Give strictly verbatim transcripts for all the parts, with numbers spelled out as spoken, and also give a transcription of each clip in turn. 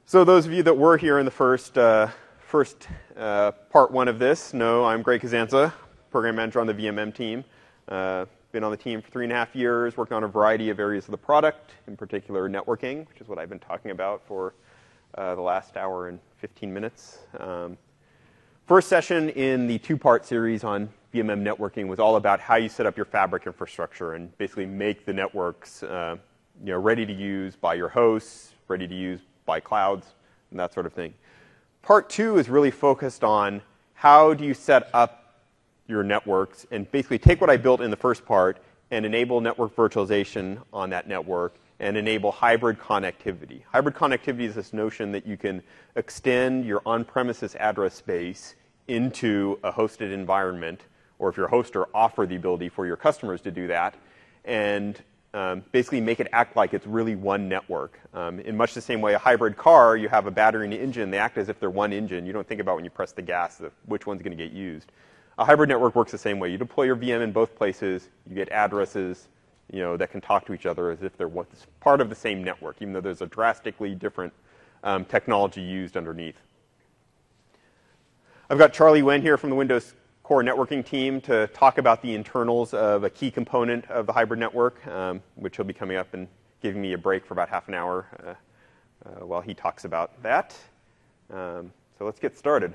So those of you that were here in the first, uh, first uh, part one of this know I'm Greg Kazanza, program manager on the V M M team. Uh, been on the team for three and a half years, worked on a variety of areas of the product, in particular networking, which is what I've been talking about for uh, the last hour and fifteen minutes. Um, first session in the two-part series on V M M networking was all about how you set up your fabric infrastructure and basically make the networks uh, you know, ready to use by your hosts, ready to use by clouds, and that sort of thing. Part two is really focused on how do you set up your networks and basically take what I built in the first part and enable network virtualization on that network and enable hybrid connectivity. Hybrid connectivity is this notion that you can extend your on-premises address space into a hosted environment, or if you're a hoster, offer the ability for your customers to do that, and Um, basically make it act like it's really one network. Um, in much the same way a hybrid car, you have a battery and an engine. They act as if they're one engine. You don't think about when you press the gas the, which one's going to get used. A hybrid network works the same way. You deploy your V M in both places. You get addresses you know, that can talk to each other as if they're part of the same network, even though there's a drastically different um, technology used underneath. I've got Charlie Wen here from the Windows Core networking team to talk about the internals of a key component of the hybrid network, um, which he'll be coming up and giving me a break for about half an hour uh, uh, while he talks about that. Um, so let's get started.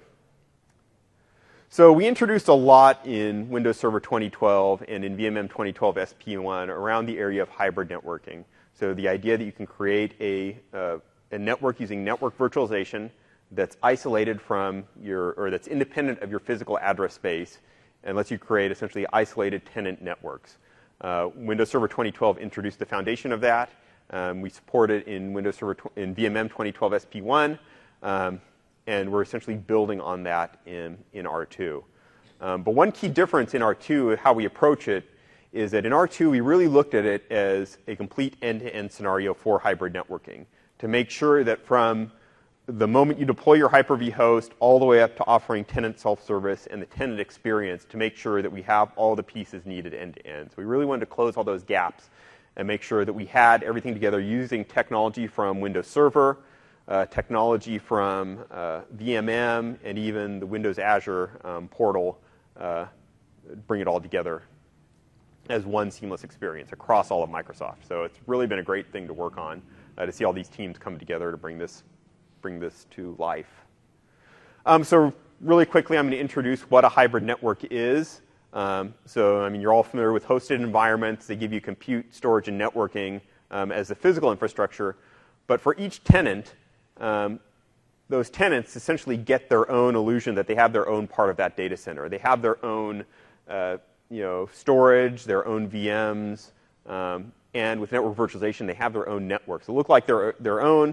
So we introduced a lot in Windows Server twenty twelve and in V M M twenty twelve S P one around the area of hybrid networking. So the idea that you can create a, uh, a network using network virtualization that's isolated from your, or that's independent of your physical address space and lets you create essentially isolated tenant networks. Uh, Windows Server twenty twelve introduced the foundation of that. Um, we support it in Windows Server in V M M twenty twelve S P one, um, and we're essentially building on that in, in R two. Um, but one key difference in R two, how we approach it, is that in R two we really looked at it as a complete end-to-end scenario for hybrid networking to make sure that from the moment you deploy your Hyper-V host all the way up to offering tenant self-service and the tenant experience to make sure that we have all the pieces needed end-to-end. So we really wanted to close all those gaps and make sure that we had everything together using technology from Windows Server, uh, technology from uh, V M M, and even the Windows Azure um, portal, uh, bring it all together as one seamless experience across all of Microsoft. So it's really been a great thing to work on, uh, to see all these teams come together to bring this bring this to life. Um, so really quickly, I'm going to introduce what a hybrid network is. Um, so, I mean, you're all familiar with hosted environments. They give you compute, storage, and networking um, as the physical infrastructure. But for each tenant, um, those tenants essentially get their own illusion that they have their own part of that data center. They have their own uh, you know, storage, their own V Ms, um, and with network virtualization, they have their own networks. They look like they're their own,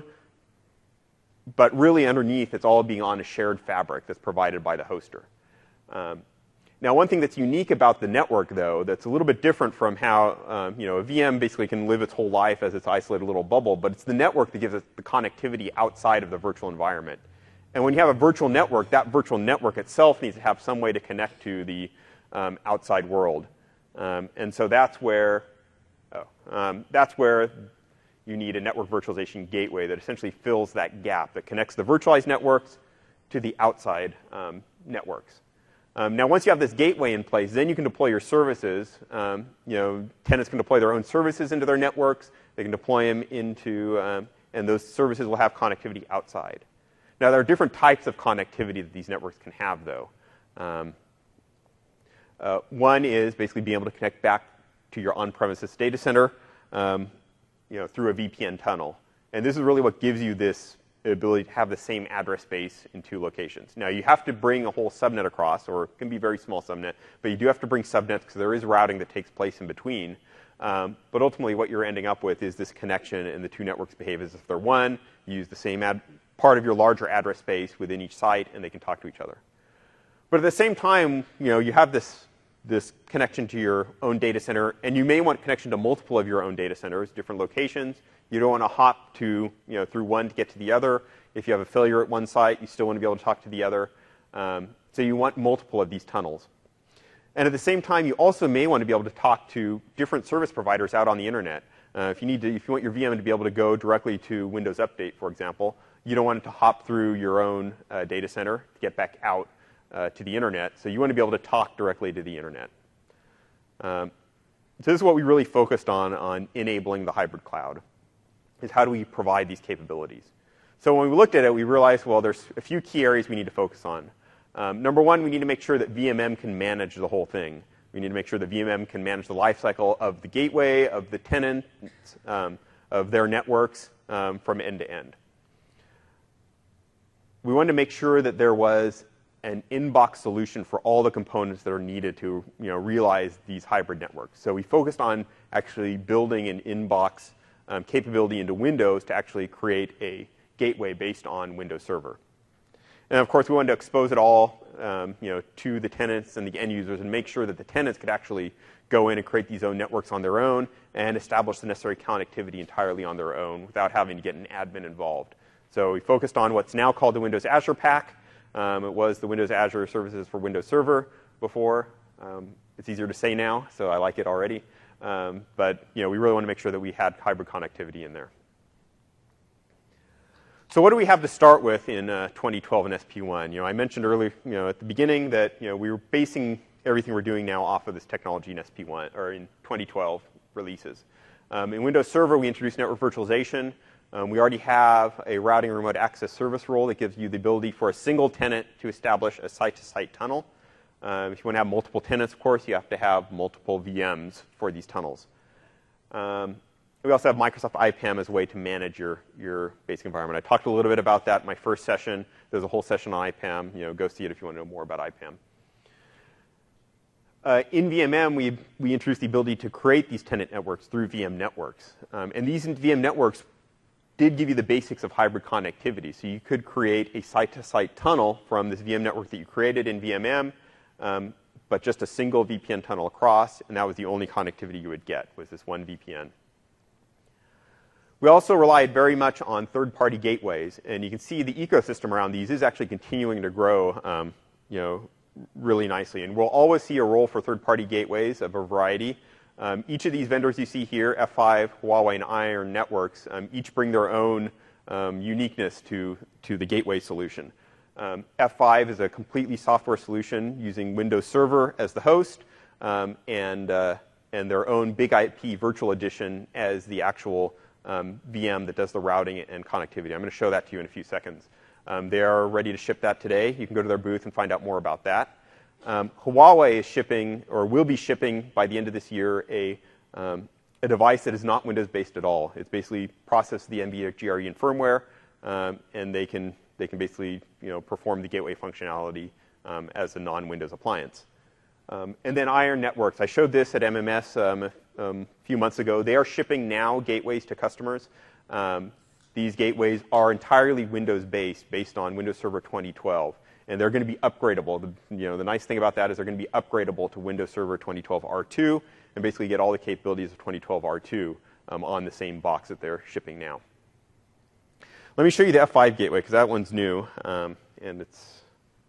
but really underneath, it's all being on a shared fabric that's provided by the hoster. Um, now, one thing that's unique about the network, though, that's a little bit different from how um, you know, a V M basically can live its whole life as its isolated little bubble, but it's the network that gives it the connectivity outside of the virtual environment. And when you have a virtual network, that virtual network itself needs to have some way to connect to the um, outside world. Um, and so that's where, oh, um, that's where you need a network virtualization gateway that essentially fills that gap, that connects the virtualized networks to the outside um, networks. Um, now, once you have this gateway in place, then you can deploy your services. Um, you know, tenants can deploy their own services into their networks. They can deploy them into, um, and those services will have connectivity outside. Now, there are different types of connectivity that these networks can have, though. Um, uh, one is basically being able to connect back to your on-premises data center. Um, you know, through a V P N tunnel. And this is really what gives you this ability to have the same address space in two locations. Now, you have to bring a whole subnet across, or it can be a very small subnet, but you do have to bring subnets because there is routing that takes place in between. Um, but ultimately, what you're ending up with is this connection, and the two networks behave as if they're one. You use the same ad part of your larger address space within each site, and they can talk to each other. But at the same time, you know, you have this this connection to your own data center, and you may want connection to multiple of your own data centers, different locations. You don't want to hop to, you know, through one to get to the other. If you have a failure at one site, you still want to be able to talk to the other. Um, so you want multiple of these tunnels. And at the same time, you also may want to be able to talk to different service providers out on the internet. Uh, if you need to, if you want your V M to be able to go directly to Windows Update, for example, you don't want it to hop through your own uh, data center to get back out uh, to the internet. So you want to be able to talk directly to the internet. Um, so this is what we really focused on on enabling the hybrid cloud, is how do we provide these capabilities. So when we looked at it, we realized, well, there's a few key areas we need to focus on. Um, number one, we need to make sure that V M M can manage the whole thing. We need to make sure that V M M can manage the lifecycle of the gateway, of the tenants, um, of their networks um, from end to end. We wanted to make sure that there was an in-box solution for all the components that are needed to you know, realize these hybrid networks. So we focused on actually building an in-box um, capability into Windows to actually create a gateway based on Windows Server. And of course, we wanted to expose it all um, you know, to the tenants and the end users and make sure that the tenants could actually go in and create these own networks on their own and establish the necessary connectivity entirely on their own without having to get an admin involved. So we focused on what's now called the Windows Azure Pack. Um, it was the Windows Azure Services for Windows Server before. Um, it's easier to say now, so I like it already. Um, but you know, we really want to make sure that we had hybrid connectivity in there. So what do we have to start with in uh, twenty twelve in S P one? You know, I mentioned earlier, you know, at the beginning that you know we were basing everything we're doing now off of this technology in S P one or in twenty twelve releases. Um, in Windows Server, we introduced network virtualization. Um, we already have a routing and remote access service role that gives you the ability for a single tenant to establish a site-to-site tunnel. Um, if you want to have multiple tenants, of course, you have to have multiple V Ms for these tunnels. Um, we also have Microsoft I PAM as a way to manage your, your basic environment. I talked a little bit about that in my first session. There's a whole session on I PAM. You know, go see it if you want to know more about I PAM. Uh, in V M M, we, we introduced the ability to create these tenant networks through V M networks. Um, and these V M networks did give you the basics of hybrid connectivity. So you could create a site-to-site tunnel from this V M network that you created in V M M, um, but just a single V P N tunnel across, and that was the only connectivity you would get, was this one V P N. We also relied very much on third-party gateways, and you can see the ecosystem around these is actually continuing to grow um, you know, really nicely. And we'll always see a role for third-party gateways of a variety. Um, each of these vendors you see here, F five, Huawei, and Iron Networks, um, each bring their own um, uniqueness to, to the gateway solution. Um, F five is a completely software solution using Windows Server as the host um, and, uh, and their own Big I P virtual edition as the actual um, V M that does the routing and connectivity. I'm going to show that to you in a few seconds. Um, they are ready to ship that today. You can go to their booth and find out more about that. Um, Huawei is shipping, or will be shipping by the end of this year, a, um, a device that is not Windows-based at all. It's basically processed the NVIDIA G R E and firmware, um, and they can, they can basically you know, perform the gateway functionality um, as a non-Windows appliance. Um, and then Iron Networks. I showed this at M M S um, a um, few months ago. They are shipping now gateways to customers. Um, these gateways are entirely Windows-based, based on Windows Server twenty twelve. And they're going to be upgradable. The, you know, the nice thing about that is they're going to be upgradable to Windows Server twenty twelve R two and basically get all the capabilities of twenty twelve R two um, on the same box that they're shipping now. Let me show you the F five gateway, because that one's new, um, and it's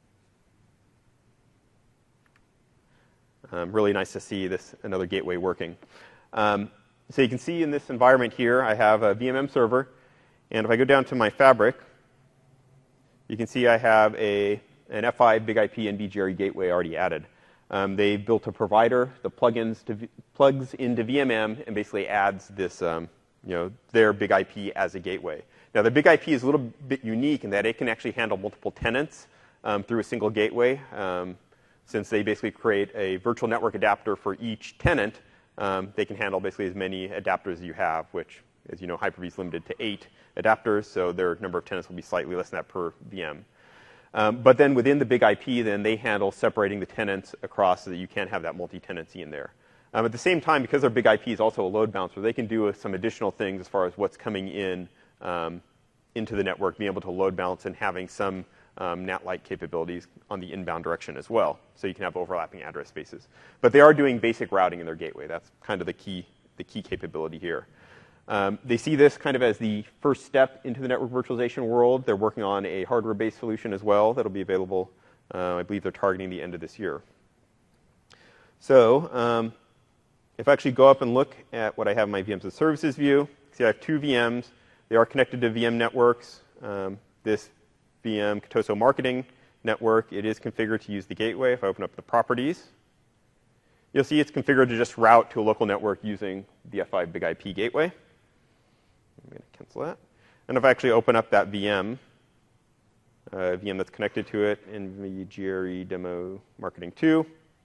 um, really nice to see this another gateway working. Um, so you can see in this environment here, I have a V M M server, and if I go down to my fabric, you can see I have a, an F five Big I P and B G R E gateway already added. Um, they built a provider that plugins to v plugs into V M M and basically adds this, um, you know, their Big I P as a gateway. Now, the Big I P is a little bit unique in that it can actually handle multiple tenants um, through a single gateway. Um, since they basically create a virtual network adapter for each tenant, um, they can handle basically as many adapters as you have, which, as you know, Hyper-V is limited to eight adapters, so their number of tenants will be slightly less than that per V M. Um, but then within the Big I P, then they handle separating the tenants across so that you can't have that multi-tenancy in there. Um, at the same time, because their Big I P is also a load balancer, they can do some additional things as far as what's coming in um, into the network, being able to load balance and having some um, N A T-like capabilities on the inbound direction as well, so you can have overlapping address spaces. But they are doing basic routing in their gateway. That's kind of the key, the key capability here. Um, they see this kind of as the first step into the network virtualization world. They're working on a hardware-based solution as well that'll be available. Uh, I believe they're targeting the end of this year. So um, if I actually go up and look at what I have in my V Ms and services view, see I have two V Ms. They are connected to V M networks. Um, this V M Katoso Marketing Network, it is configured to use the gateway. If I open up the properties, you'll see it's configured to just route to a local network using the F five Big I P gateway. I'm going to cancel that. And if I actually open up that V M, uh, V M that's connected to it in the G R E Demo Marketing two,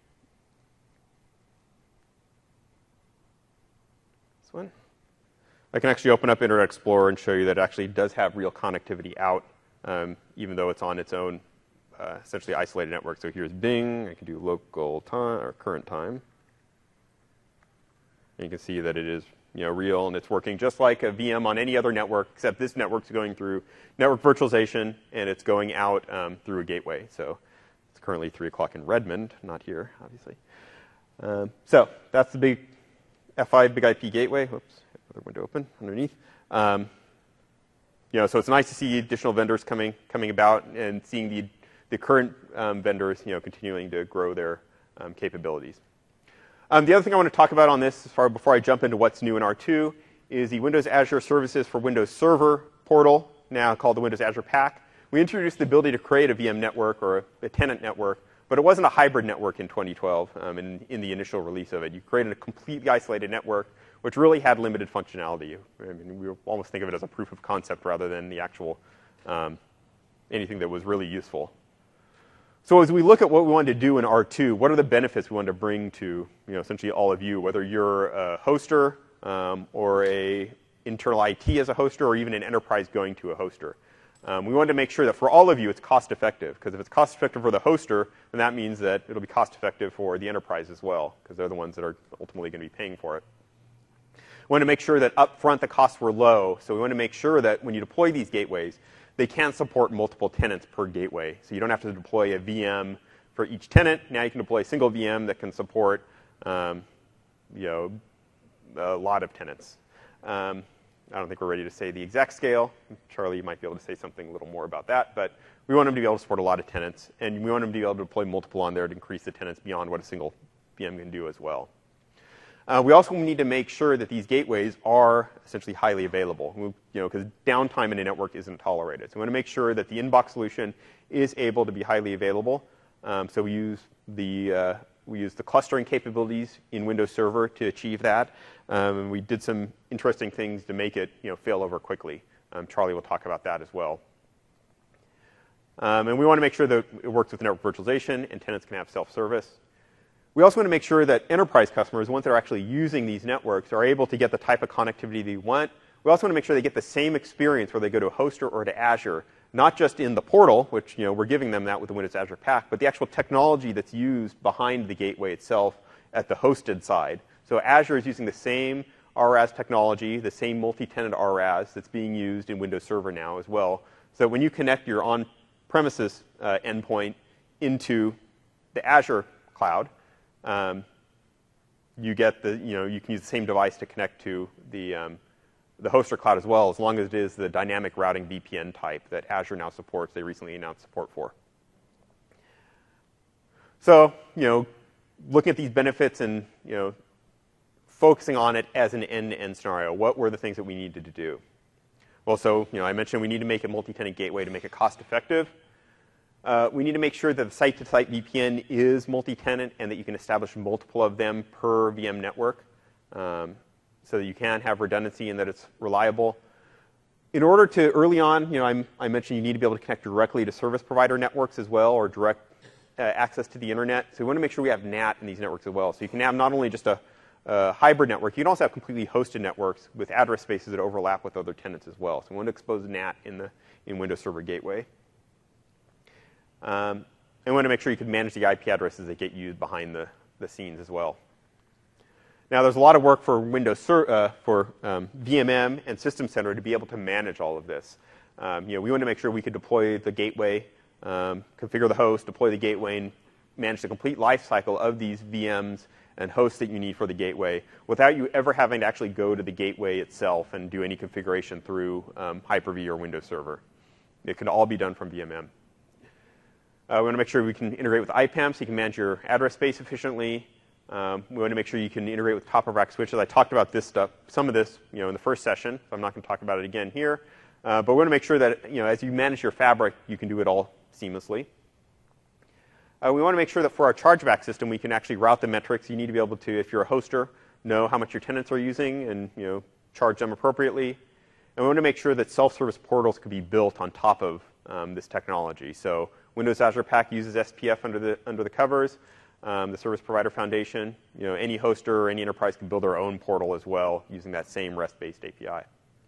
this one, I can actually open up Internet Explorer and show you that it actually does have real connectivity out, um, even though it's on its own uh, essentially isolated network. So here's Bing. I can do local time or current time. And you can see that it is, you know, real, and it's working just like a V M on any other network, except this network's going through network virtualization, and it's going out um, through a gateway. So it's currently three o'clock in Redmond, not here, obviously. Um, so that's the big F five Big I P gateway. Whoops, another window open underneath. Um, you know, so it's nice to see additional vendors coming coming about and seeing the the current um, vendors, you know, continuing to grow their um, capabilities. Um, the other thing I want to talk about on this, as far before I jump into what's new in R two, is the Windows Azure Services for Windows Server portal, now called the Windows Azure Pack. We introduced the ability to create a V M network or a, a tenant network, but it wasn't a hybrid network in twenty twelve um, in, in the initial release of it. You created a completely isolated network, which really had limited functionality. I mean, we almost think of it as a proof of concept rather than the actual um, anything that was really useful. So as we look at what we wanted to do in R two, what are the benefits we wanted to bring to, you know, essentially all of you, whether you're a hoster um, or a internal I T as a hoster or even an enterprise going to a hoster. Um, we wanted to make sure that for all of you it's cost effective, because if it's cost effective for the hoster, then that means that it'll be cost effective for the enterprise as well, because they're the ones that are ultimately going to be paying for it. We wanted to make sure that up front the costs were low, so we want to make sure that when you deploy these gateways, they can support multiple tenants per gateway. So you don't have to deploy a V M for each tenant. Now you can deploy a single V M that can support um, you know, a lot of tenants. Um, I don't think we're ready to say the exact scale. Charlie, you might be able to say something a little more about that. But we want them to be able to support a lot of tenants. And we want them to be able to deploy multiple on there to increase the tenants beyond what a single V M can do as well. Uh, we also need to make sure that these gateways are essentially highly available, we, you know, because downtime in a network isn't tolerated. So we want to make sure that the inbox solution is able to be highly available. Um, so we use the uh, we use the clustering capabilities in Windows Server to achieve that. Um, and we did some interesting things to make it, you know, fail over quickly. Um, Charlie will talk about that as well. Um, and we want to make sure that it works with network virtualization and tenants can have self-service. We also want to make sure that enterprise customers, once they're actually using these networks, are able to get the type of connectivity they want. We also want to make sure they get the same experience whether they go to a hoster or to Azure, not just in the portal, which, you know, we're giving them that with the Windows Azure Pack, but the actual technology that's used behind the gateway itself at the hosted side. So Azure is using the same R A S technology, the same multi-tenant R A S that's being used in Windows Server now as well. So when you connect your on-premises uh, endpoint into the Azure cloud, Um, you get the, you know, you can use the same device to connect to the, um, the hoster cloud as well, as long as it is the dynamic routing V P N type that Azure now supports. They recently announced support for. So, you know, looking at these benefits and, you know, focusing on it as an end-to-end scenario, what were the things that we needed to do? Well, so, you know, I mentioned we need to make a multi-tenant gateway to make it cost-effective. Uh, we need to make sure that the site-to-site V P N is multi-tenant and that you can establish multiple of them per V M network um, so that you can have redundancy and that it's reliable. In order to, early on, you know, I'm, I mentioned you need to be able to connect directly to service provider networks as well, or direct uh, access to the internet. So we want to make sure we have N A T in these networks as well. So you can have not only just a, a hybrid network, you can also have completely hosted networks with address spaces that overlap with other tenants as well. So we want to expose N A T in the in Windows Server Gateway. Um, and we want to make sure you can manage the I P addresses that get used behind the, the scenes as well. Now, there's a lot of work for Windows uh, for um, V M M and System Center to be able to manage all of this. Um, you know, we want to make sure we could deploy the gateway, um, configure the host, deploy the gateway, and manage the complete life cycle of these V Ms and hosts that you need for the gateway without you ever having to actually go to the gateway itself and do any configuration through um, Hyper-V or Windows Server. It can all be done from V M M. Uh, we want to make sure we can integrate with I PAM so you can manage your address space efficiently. Um, we want to make sure you can integrate with top-of-rack switches. I talked about this stuff, some of this, you know, in the first session, so I'm not going to talk about it again here. Uh, but we want to make sure that, you know, as you manage your fabric, you can do it all seamlessly. Uh, we want to make sure that for our chargeback system, we can actually route the metrics. You need to be able to, if you're a hoster, know how much your tenants are using and, you know, charge them appropriately. And we want to make sure that self-service portals could be built on top of um, this technology. So Windows Azure Pack uses S P F under the under the covers. Um, the Service Provider Foundation, you know, any hoster or any enterprise can build their own portal as well using that same REST-based A P I.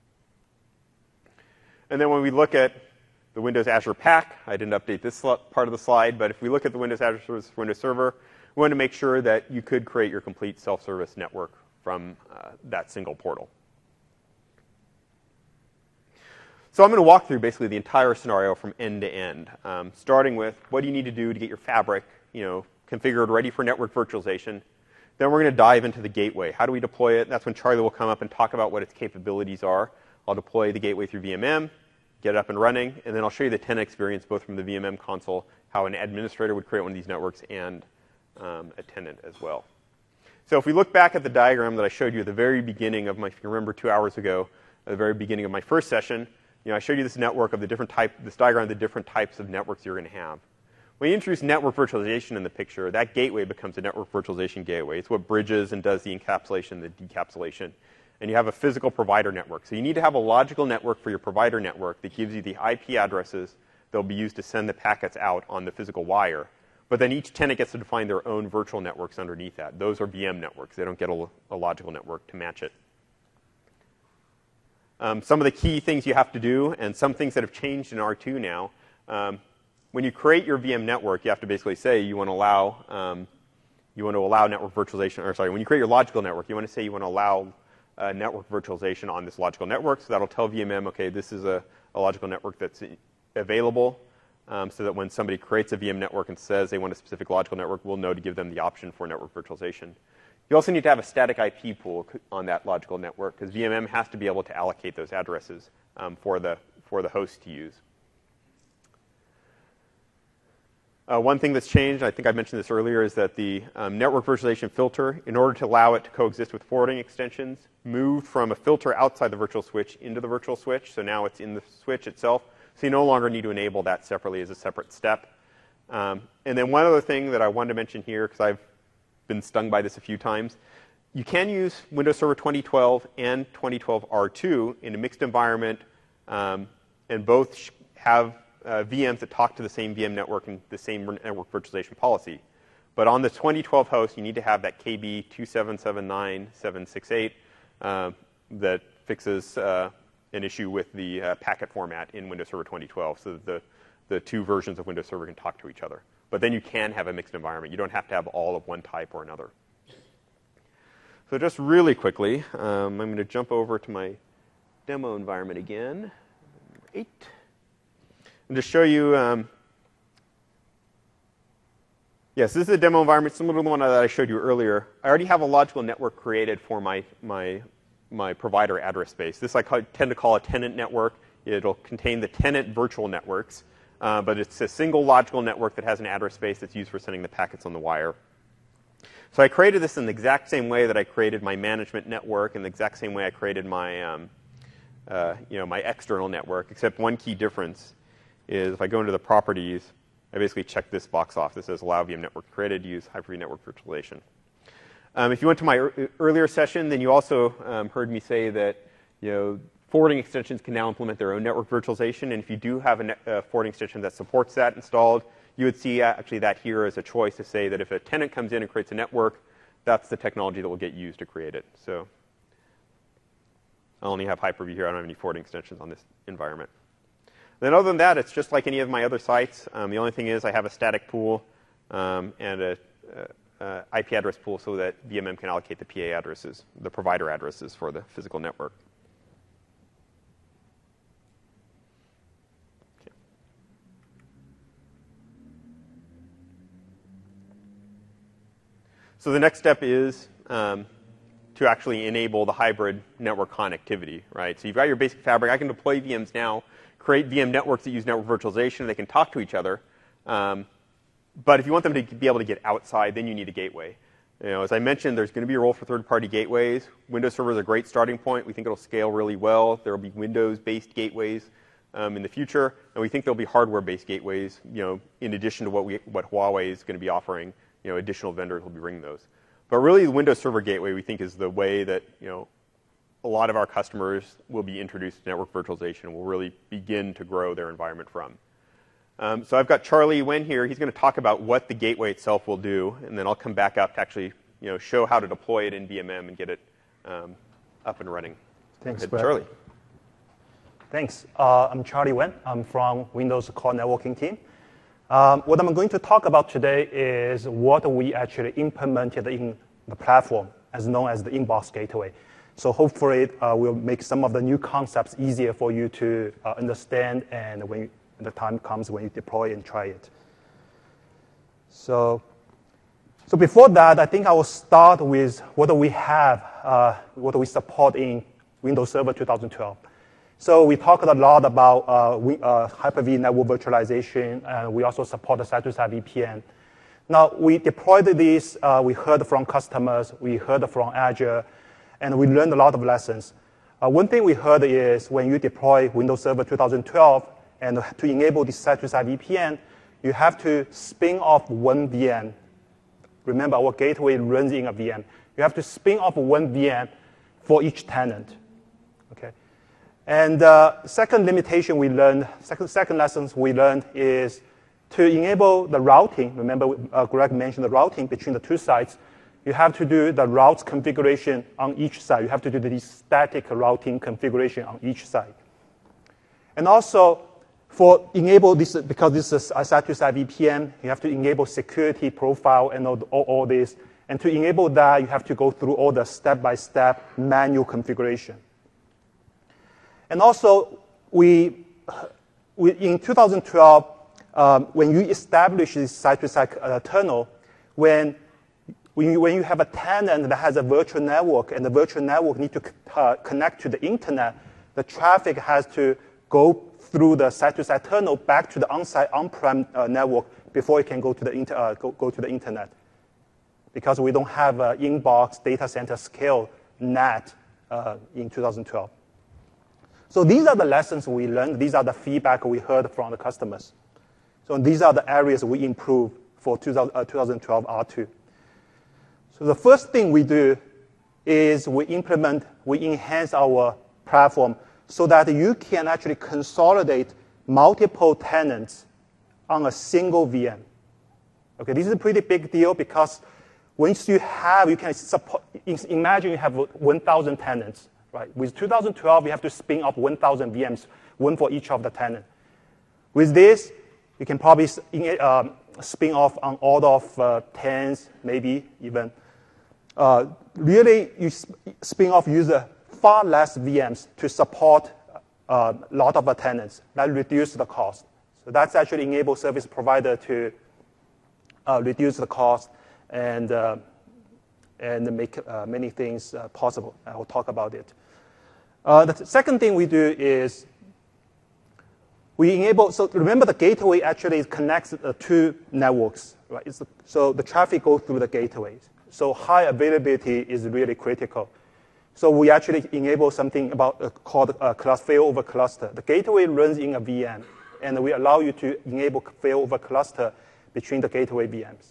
And then when we look at the Windows Azure Pack, I didn't update this part of the slide, but if we look at the Windows Azure Service Windows Server, we want to make sure that you could create your complete self-service network from uh, that single portal. So I'm going to walk through basically the entire scenario from end to end, um, starting with what do you need to do to get your fabric, you know, configured, ready for network virtualization. Then we're going to dive into the gateway. How do we deploy it? That's when Charlie will come up and talk about what its capabilities are. I'll deploy the gateway through V M M, get it up and running, and then I'll show you the tenant experience both from the V M M console, how an administrator would create one of these networks, and um, a tenant as well. So if we look back at the diagram that I showed you at the very beginning of my, if you remember two hours ago, at the very beginning of my first session, you know, I showed you this network of the different type, this diagram of the different types of networks you're going to have. When you introduce network virtualization in the picture, that gateway becomes a network virtualization gateway. It's what bridges and does the encapsulation, the decapsulation. And you have a physical provider network. So you need to have a logical network for your provider network that gives you the I P addresses that will be used to send the packets out on the physical wire. But then each tenant gets to define their own virtual networks underneath that. Those are V M networks. They don't get a, a logical network to match it. Um, some of the key things you have to do, and some things that have changed in R two now, um, when you create your V M network, you have to basically say you want to allow um, you want to allow network virtualization. Or sorry, when you create your logical network, you want to say you want to allow uh, network virtualization on this logical network. So that'll tell V M M, okay, this is a, a logical network that's available, um, so that when somebody creates a V M network and says they want a specific logical network, we'll know to give them the option for network virtualization. You also need to have a static I P pool on that logical network because V M M has to be able to allocate those addresses um, for the for the host to use. Uh, one thing that's changed, I think I mentioned this earlier, is that the um, network virtualization filter, in order to allow it to coexist with forwarding extensions, moved from a filter outside the virtual switch into the virtual switch. So now it's in the switch itself. So you no longer need to enable that separately as a separate step. Um, and then one other thing that I wanted to mention here, because I've been stung by this a few times, you can use Windows Server twenty twelve and twenty twelve R two in a mixed environment, um, and both have uh, V Ms that talk to the same V M network and the same network virtualization policy. But on the twenty twelve host, you need to have that K B two seven seven nine seven six eight uh, that fixes uh, an issue with the uh, packet format in Windows Server twenty twelve, so that the, the two versions of Windows Server can talk to each other. But then you can have a mixed environment. You don't have to have all of one type or another. So just really quickly, um, I'm going to jump over to my demo environment again, number eight, and just show you. Um, yes, this is a demo environment similar to the one that I showed you earlier. I already have a logical network created for my my my provider address space. This I call, tend to call a tenant network. It'll contain the tenant virtual networks. Uh, but it's a single logical network that has an address space that's used for sending the packets on the wire. So I created this in the exact same way that I created my management network, and the exact same way I created my, um, uh, you know, my external network, except one key difference is if I go into the properties, I basically check this box off. This says allow V M network created, use Hyper-V network virtualization. Um, if you went to my er earlier session, then you also um, heard me say that, you know, forwarding extensions can now implement their own network virtualization, and if you do have a uh, forwarding extension that supports that installed, you would see uh, actually that here as a choice to say that if a tenant comes in and creates a network, that's the technology that will get used to create it. So I only have Hyper-V here. I don't have any forwarding extensions on this environment. Then other than that, it's just like any of my other sites. Um, the only thing is I have a static pool um, and a, a, a I P address pool so that V M M can allocate the P A addresses, the provider addresses for the physical network. So the next step is um, to actually enable the hybrid network connectivity, right? So you've got your basic fabric. I can deploy V Ms now, create V M networks that use network virtualization. They can talk to each other. Um, but if you want them to be able to get outside, then you need a gateway. You know, as I mentioned, there's going to be a role for third-party gateways. Windows Server is a great starting point. We think it'll scale really well. There will be Windows-based gateways um, in the future, and we think there'll be hardware-based gateways. You know, in addition to what we what Huawei is going to be offering, you know, additional vendors will be bringing those. But really, the Windows Server gateway we think is the way that you know a lot of our customers will be introduced to network virtualization and will really begin to grow their environment from. Um, so I've got Charlie Wen here. He's going to talk about what the gateway itself will do, and then I'll come back up to actually you know, show how to deploy it in V M M and get it um, up and running. Thanks, Brett. Charlie. Thanks. Uh, I'm Charlie Wen. I'm from Windows Core Networking team. Um, what I'm going to talk about today is what we actually implemented in the platform, as known as the inbox gateway. So hopefully, uh, we'll make some of the new concepts easier for you to uh, understand, and when you, the time comes when you deploy and try it. So, so before that, I think I will start with what do we have, uh, what do we support in Windows Server twenty twelve. So we talked a lot about uh, we, uh, Hyper-V network virtualization, and we also support the side-to-side V P N. Now, we deployed this, uh, we heard from customers, we heard from Azure, and we learned a lot of lessons. Uh, one thing we heard is when you deploy Windows Server twenty twelve, and to enable this side-to-side V P N, you have to spin off one V M. Remember, our gateway runs in a V M. You have to spin off one V M for each tenant. Okay. And uh, second limitation we learned, second, second lessons we learned is to enable the routing. Remember, uh, Greg mentioned the routing between the two sites. You have to do the routes configuration on each side. You have to do the static routing configuration on each side. And also, for enable this, because this is a side-to-side V P N, you have to enable security profile and all, all, all this. And to enable that, you have to go through all the step-by-step manual configuration. And also, we, we in two thousand twelve, um, when you establish this side-to-side uh, tunnel, when, when, you, when you have a tenant that has a virtual network, and the virtual network need to uh, connect to the internet, the traffic has to go through the side-to-side tunnel back to the on-site on-prem uh, network before it can go to the inter, uh, go, go to the internet, because we don't have an inbox data center scale N A T uh, in two thousand twelve. So these are the lessons we learned. These are the feedback we heard from the customers. So these are the areas we improve for two thousand twelve R two. So the first thing we do is we implement, we enhance our platform so that you can actually consolidate multiple tenants on a single V M. Okay, this is a pretty big deal because once you have, you can support, imagine you have one thousand tenants, right? With two thousand twelve, you have to spin up one thousand V Ms, one for each of the tenants. With this, you can probably um, spin off on order of uh, tens, maybe even. Uh, really, you sp spin off user far less V Ms to support a uh, lot of tenants. That reduces the cost. So that's actually enable service provider to uh, reduce the cost and, uh, and make uh, many things uh, possible. I will talk about it. Uh, the second thing we do is we enable, so remember the gateway actually connects uh, two networks, right? It's the, so the traffic goes through the gateways. So high availability is really critical. So we actually enable something about uh, called uh, failover cluster. The gateway runs in a V M, and we allow you to enable failover cluster between the gateway V Ms.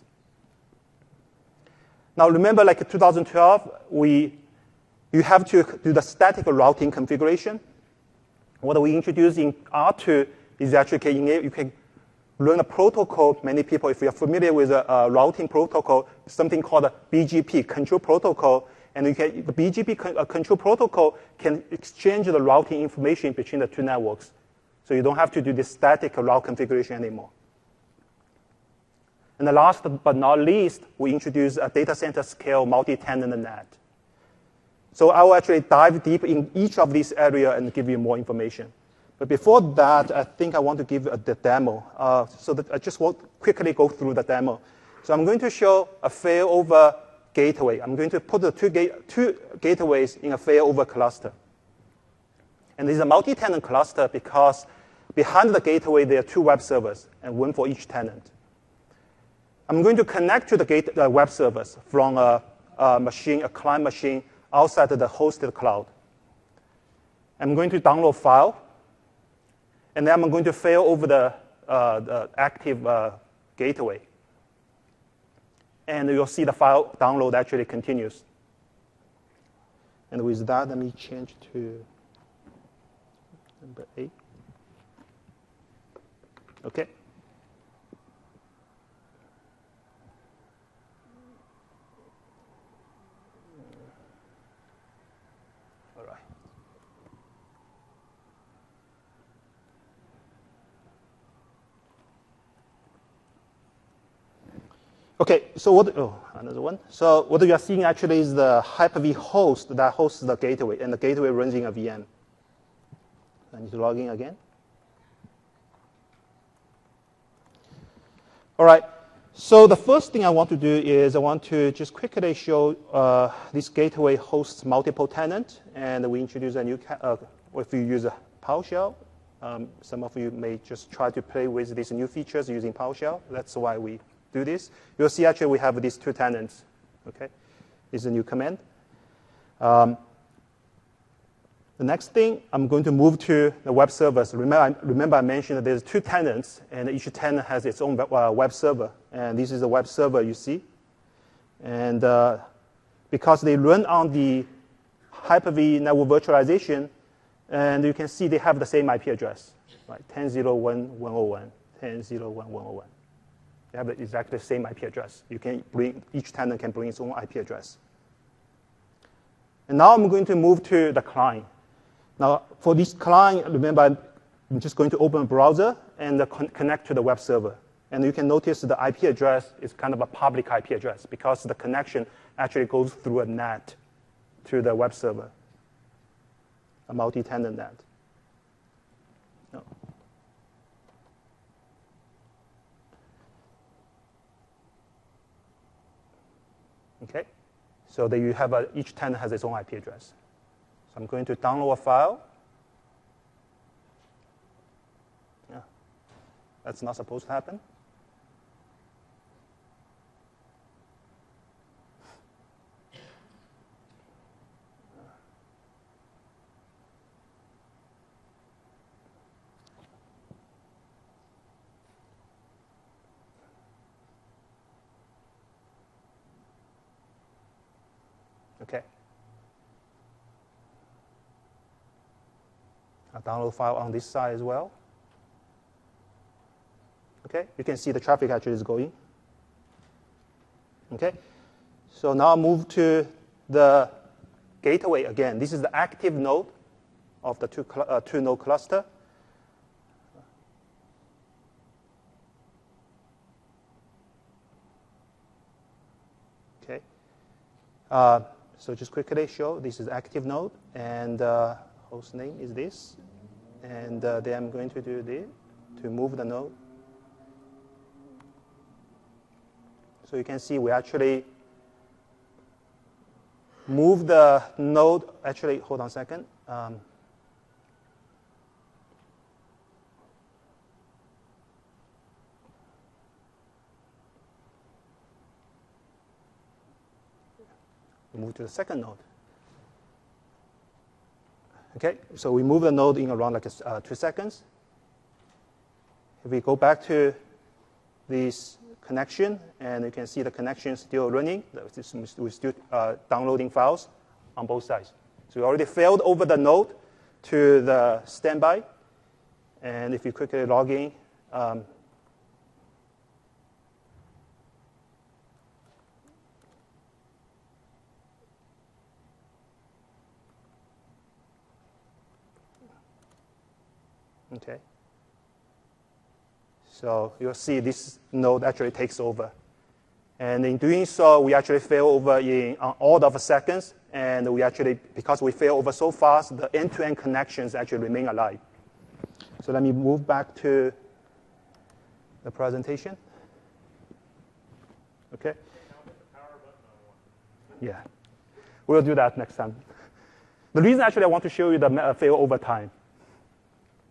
Now remember, like two thousand twelve, we you have to do the static routing configuration. What we introduced in R two is actually can enable, you can learn a protocol. Many people, if you're familiar with a, a routing protocol, something called a B G P, control protocol. And you can, the B G P con, uh, control protocol can exchange the routing information between the two networks. So you don't have to do this static route configuration anymore. And the last but not least, we introduce a data center scale multi-tenant N A T. So I will actually dive deep in each of these areas and give you more information. But before that, I think I want to give a, the demo. Uh, so that I just want to quickly go through the demo. So I'm going to show a failover gateway. I'm going to put the two, gate, two gateways in a failover cluster. And this is a multi-tenant cluster because behind the gateway, there are two web servers, and one for each tenant. I'm going to connect to the gate, uh, web servers from a, a machine, a client machine outside of the hosted cloud. I'm going to download file, and then I'm going to fail over the, uh, the active uh, gateway. And you'll see the file download actually continues. And with that, let me change to number eight. Okay. All right. Okay, so what, oh, another one. So what you are seeing actually is the Hyper-V host that hosts the gateway, and the gateway runs in a V M. I need to log in again. All right, so the first thing I want to do is I want to just quickly show uh, this gateway hosts multiple tenants, and we introduce a new, uh, if you use a PowerShell, um, some of you may just try to play with these new features using PowerShell. That's why we do this. You'll see actually we have these two tenants, okay? This is a new command. Um, The next thing, I'm going to move to the web servers. Remember, remember I mentioned that there's two tenants, and each tenant has its own web server. And this is the web server you see. And uh, because they run on the Hyper-V network virtualization, and you can see they have the same I P address, right? ten dot zero dot one dot one dot one, ten dot zero dot one dot one dot one. They have exactly the same I P address. You can bring, each tenant can bring its own I P address. And now I'm going to move to the client. Now, for this client, remember, I'm just going to open a browser and uh, con connect to the web server. And you can notice the I P address is kind of a public I P address because the connection actually goes through a net to the web server, a multi-tenant net. No. Okay, so that you have a, each tenant has its own I P address. So I'm going to download a file. Yeah, that's not supposed to happen. Okay. A download file on this side as well. Okay, you can see the traffic actually is going. Okay, so now I'll move to the gateway again. This is the active node of the two, uh, two node cluster. Okay, uh, so just quickly show this is active node, and uh, host name is this, and uh, then I'm going to do this to move the node. So you can see we actually move the node. Actually, hold on a second. Um, move to the second node. Okay, so we move the node in around like uh, two seconds. If we go back to this connection, and you can see the connection still running. We're still uh, downloading files on both sides. So we already failed over the node to the standby. And if you quickly log in, um, okay. So you'll see this node actually takes over. And in doing so, we actually fail over in an order of seconds. And we actually, because we fail over so fast, the end-to-end connections actually remain alive. So let me move back to the presentation. Okay? Yeah. We'll do that next time. The reason actually I want to show you the fail over time.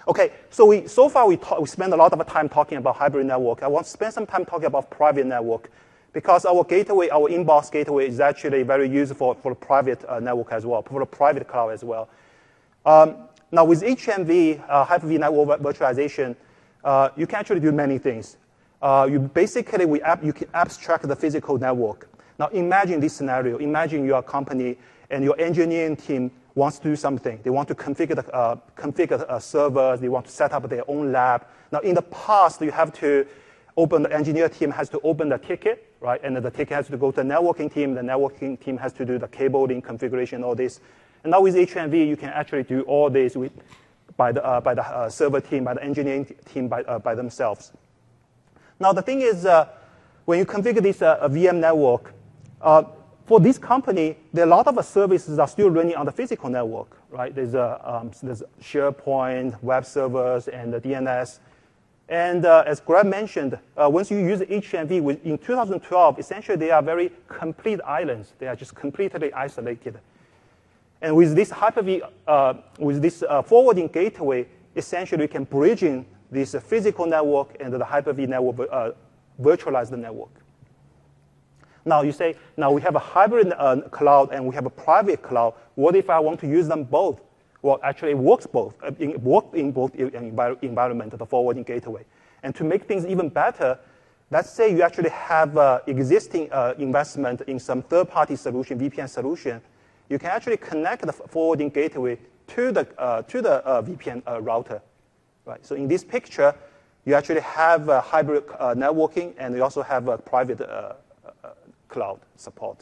Okay, so we so far we, talk, we spend a lot of time talking about hybrid network. I want to spend some time talking about private network because our gateway, our inbox gateway, is actually very useful for the private uh, network as well, for the private cloud as well. Um, now with H M V, uh, Hyper-V network virtualization, uh, you can actually do many things. Uh, you basically we ab you can abstract the physical network. Now imagine this scenario. Imagine you're a company and your engineering team wants to do something. They want to configure the, uh, configure uh, servers. They want to set up their own lab. Now, in the past, you have to open, the engineer team has to open the ticket, right? And the ticket has to go to the networking team. The networking team has to do the cabling, configuration, all this. And now with H M V, you can actually do all this with, by the, uh, by the uh, server team, by the engineering team by, uh, by themselves. Now, the thing is, uh, when you configure this uh, V M network, uh, for this company, there are a lot of services that are still running on the physical network, right? There's, a, um, there's SharePoint, web servers, and the D N S. And uh, as Greg mentioned, uh, once you use H M V with, in two thousand twelve, essentially they are very complete islands. They are just completely isolated. And with this Hyper-V, uh, with this uh, forwarding gateway, essentially we can bridge in this uh, physical network and the Hyper-V network, uh, virtualized network. Now you say, now we have a hybrid uh, cloud and we have a private cloud. What if I want to use them both? Well, actually it works both. It works in both environment, the forwarding gateway. And to make things even better, let's say you actually have uh, existing uh, investment in some third-party solution, V P N solution. You can actually connect the forwarding gateway to the, uh, to the uh, V P N uh, router. Right? So in this picture, you actually have uh, hybrid uh, networking and you also have a private uh, cloud support.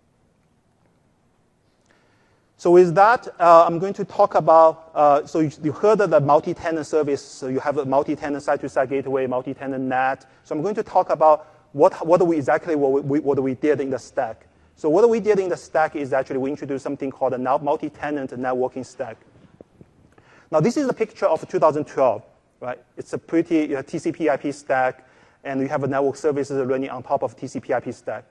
So with that, uh, I'm going to talk about, uh, so you, you heard of the multi-tenant service. So you have a multi-tenant side-to-side gateway, multi-tenant N A T. So I'm going to talk about what, what do we exactly what we, what we did in the stack. So what we did in the stack is actually we introduced something called a multi-tenant networking stack. Now this is a picture of two thousand twelve, right? It's a pretty you know, T C P I P stack, and you have a network services running on top of T C P I P stack.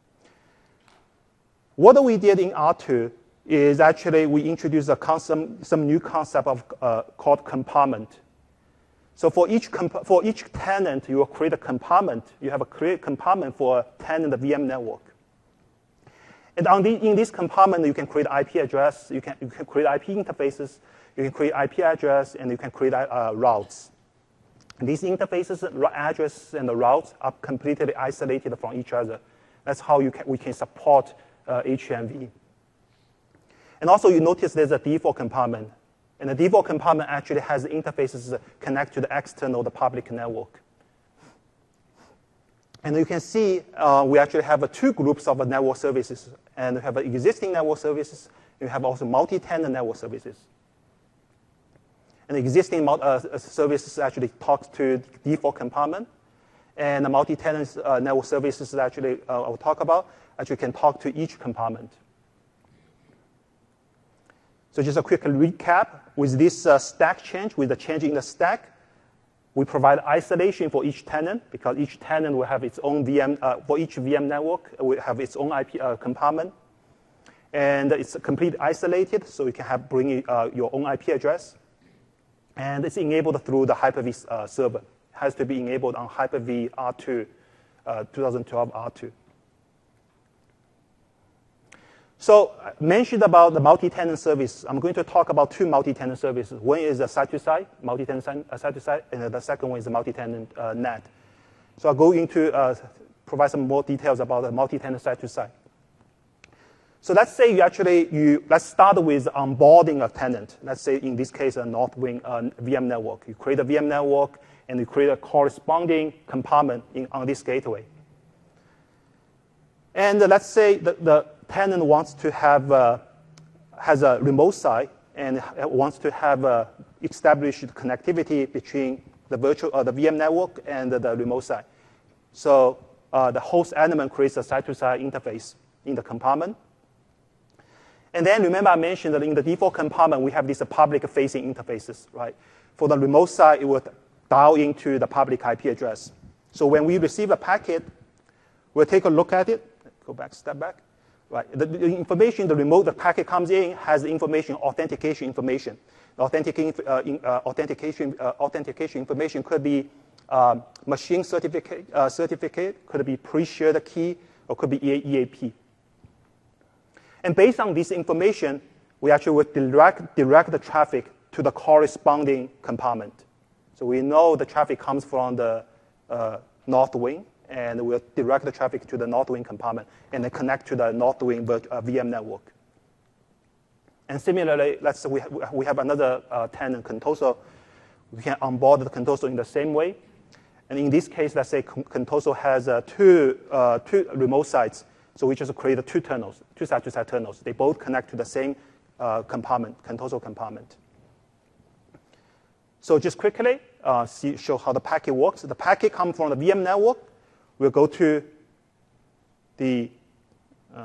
What we did in R two is actually we introduced a some, some new concept of uh, called compartment. So for each for each tenant, you will create a compartment. You have a create compartment for a tenant V M network. And on the, in this compartment, you can create I P address. You can you can create I P interfaces. You can create I P address, and you can create uh, routes. And these interfaces, address, and the routes are completely isolated from each other. That's how you can, we can support Uh, H M V. And also you notice there's a default compartment. And the default compartment actually has interfaces that connect to the external, the public network. And you can see uh, we actually have uh, two groups of uh, network services. And we have uh, existing network services, and we have also multi-tenant network services. And the existing uh, services actually talks to the default compartment. And the multi-tenant uh, network services actually uh, I'll talk about. Actually can talk to each compartment. So just a quick recap. With this uh, stack change, with the change in the stack, we provide isolation for each tenant because each tenant will have its own V M, uh, for each V M network, it will have its own I P uh, compartment. And it's completely isolated, so you can have bring uh, your own I P address. And it's enabled through the Hyper-V uh, server. It has to be enabled on Hyper-V R two, uh, twenty twelve R two. So I mentioned about the multi-tenant service. I'm going to talk about two multi-tenant services. One is a side-to-side, multi-tenant side-to-side, and the second one is a multi-tenant uh, N A T. So I'll go into uh, provide some more details about the multi-tenant side-to-side. So let's say you actually, you, let's start with onboarding a tenant. Let's say in this case, a Northwind uh, V M network. You create a V M network, and you create a corresponding compartment in, on this gateway. And uh, let's say the, the tenant wants to have, uh, has a remote site and wants to have uh, established connectivity between the virtual, uh, the V M network and the, the remote site. So uh, the host element creates a side-to-side interface in the compartment. And then remember I mentioned that in the default compartment, we have these uh, public-facing interfaces, right? For the remote side, it will dial into the public I P address. So when we receive a packet, we'll take a look at it. Go back, step back. Right. The, the information, the remote, the packet comes in has the information, authentication information. authentication, uh, in, uh, authentication, uh, authentication information could be um, machine certificate, uh, certificate, could be pre-shared key, or could be E A P. And based on this information, we actually would direct, direct the traffic to the corresponding compartment. So we know the traffic comes from the uh, north wing, and we'll direct the traffic to the north wing compartment, and then connect to the north wing uh, V M network. And similarly, let's say we, ha we have another uh, tenant, Contoso. We can onboard the Contoso in the same way. And in this case, let's say Contoso has uh, two, uh, two remote sites. So we just create two tunnels, two side-to-side tunnels. They both connect to the same uh, compartment, Contoso compartment. So just quickly uh, see, show how the packet works. The packet comes from the V M network. We'll go to the uh,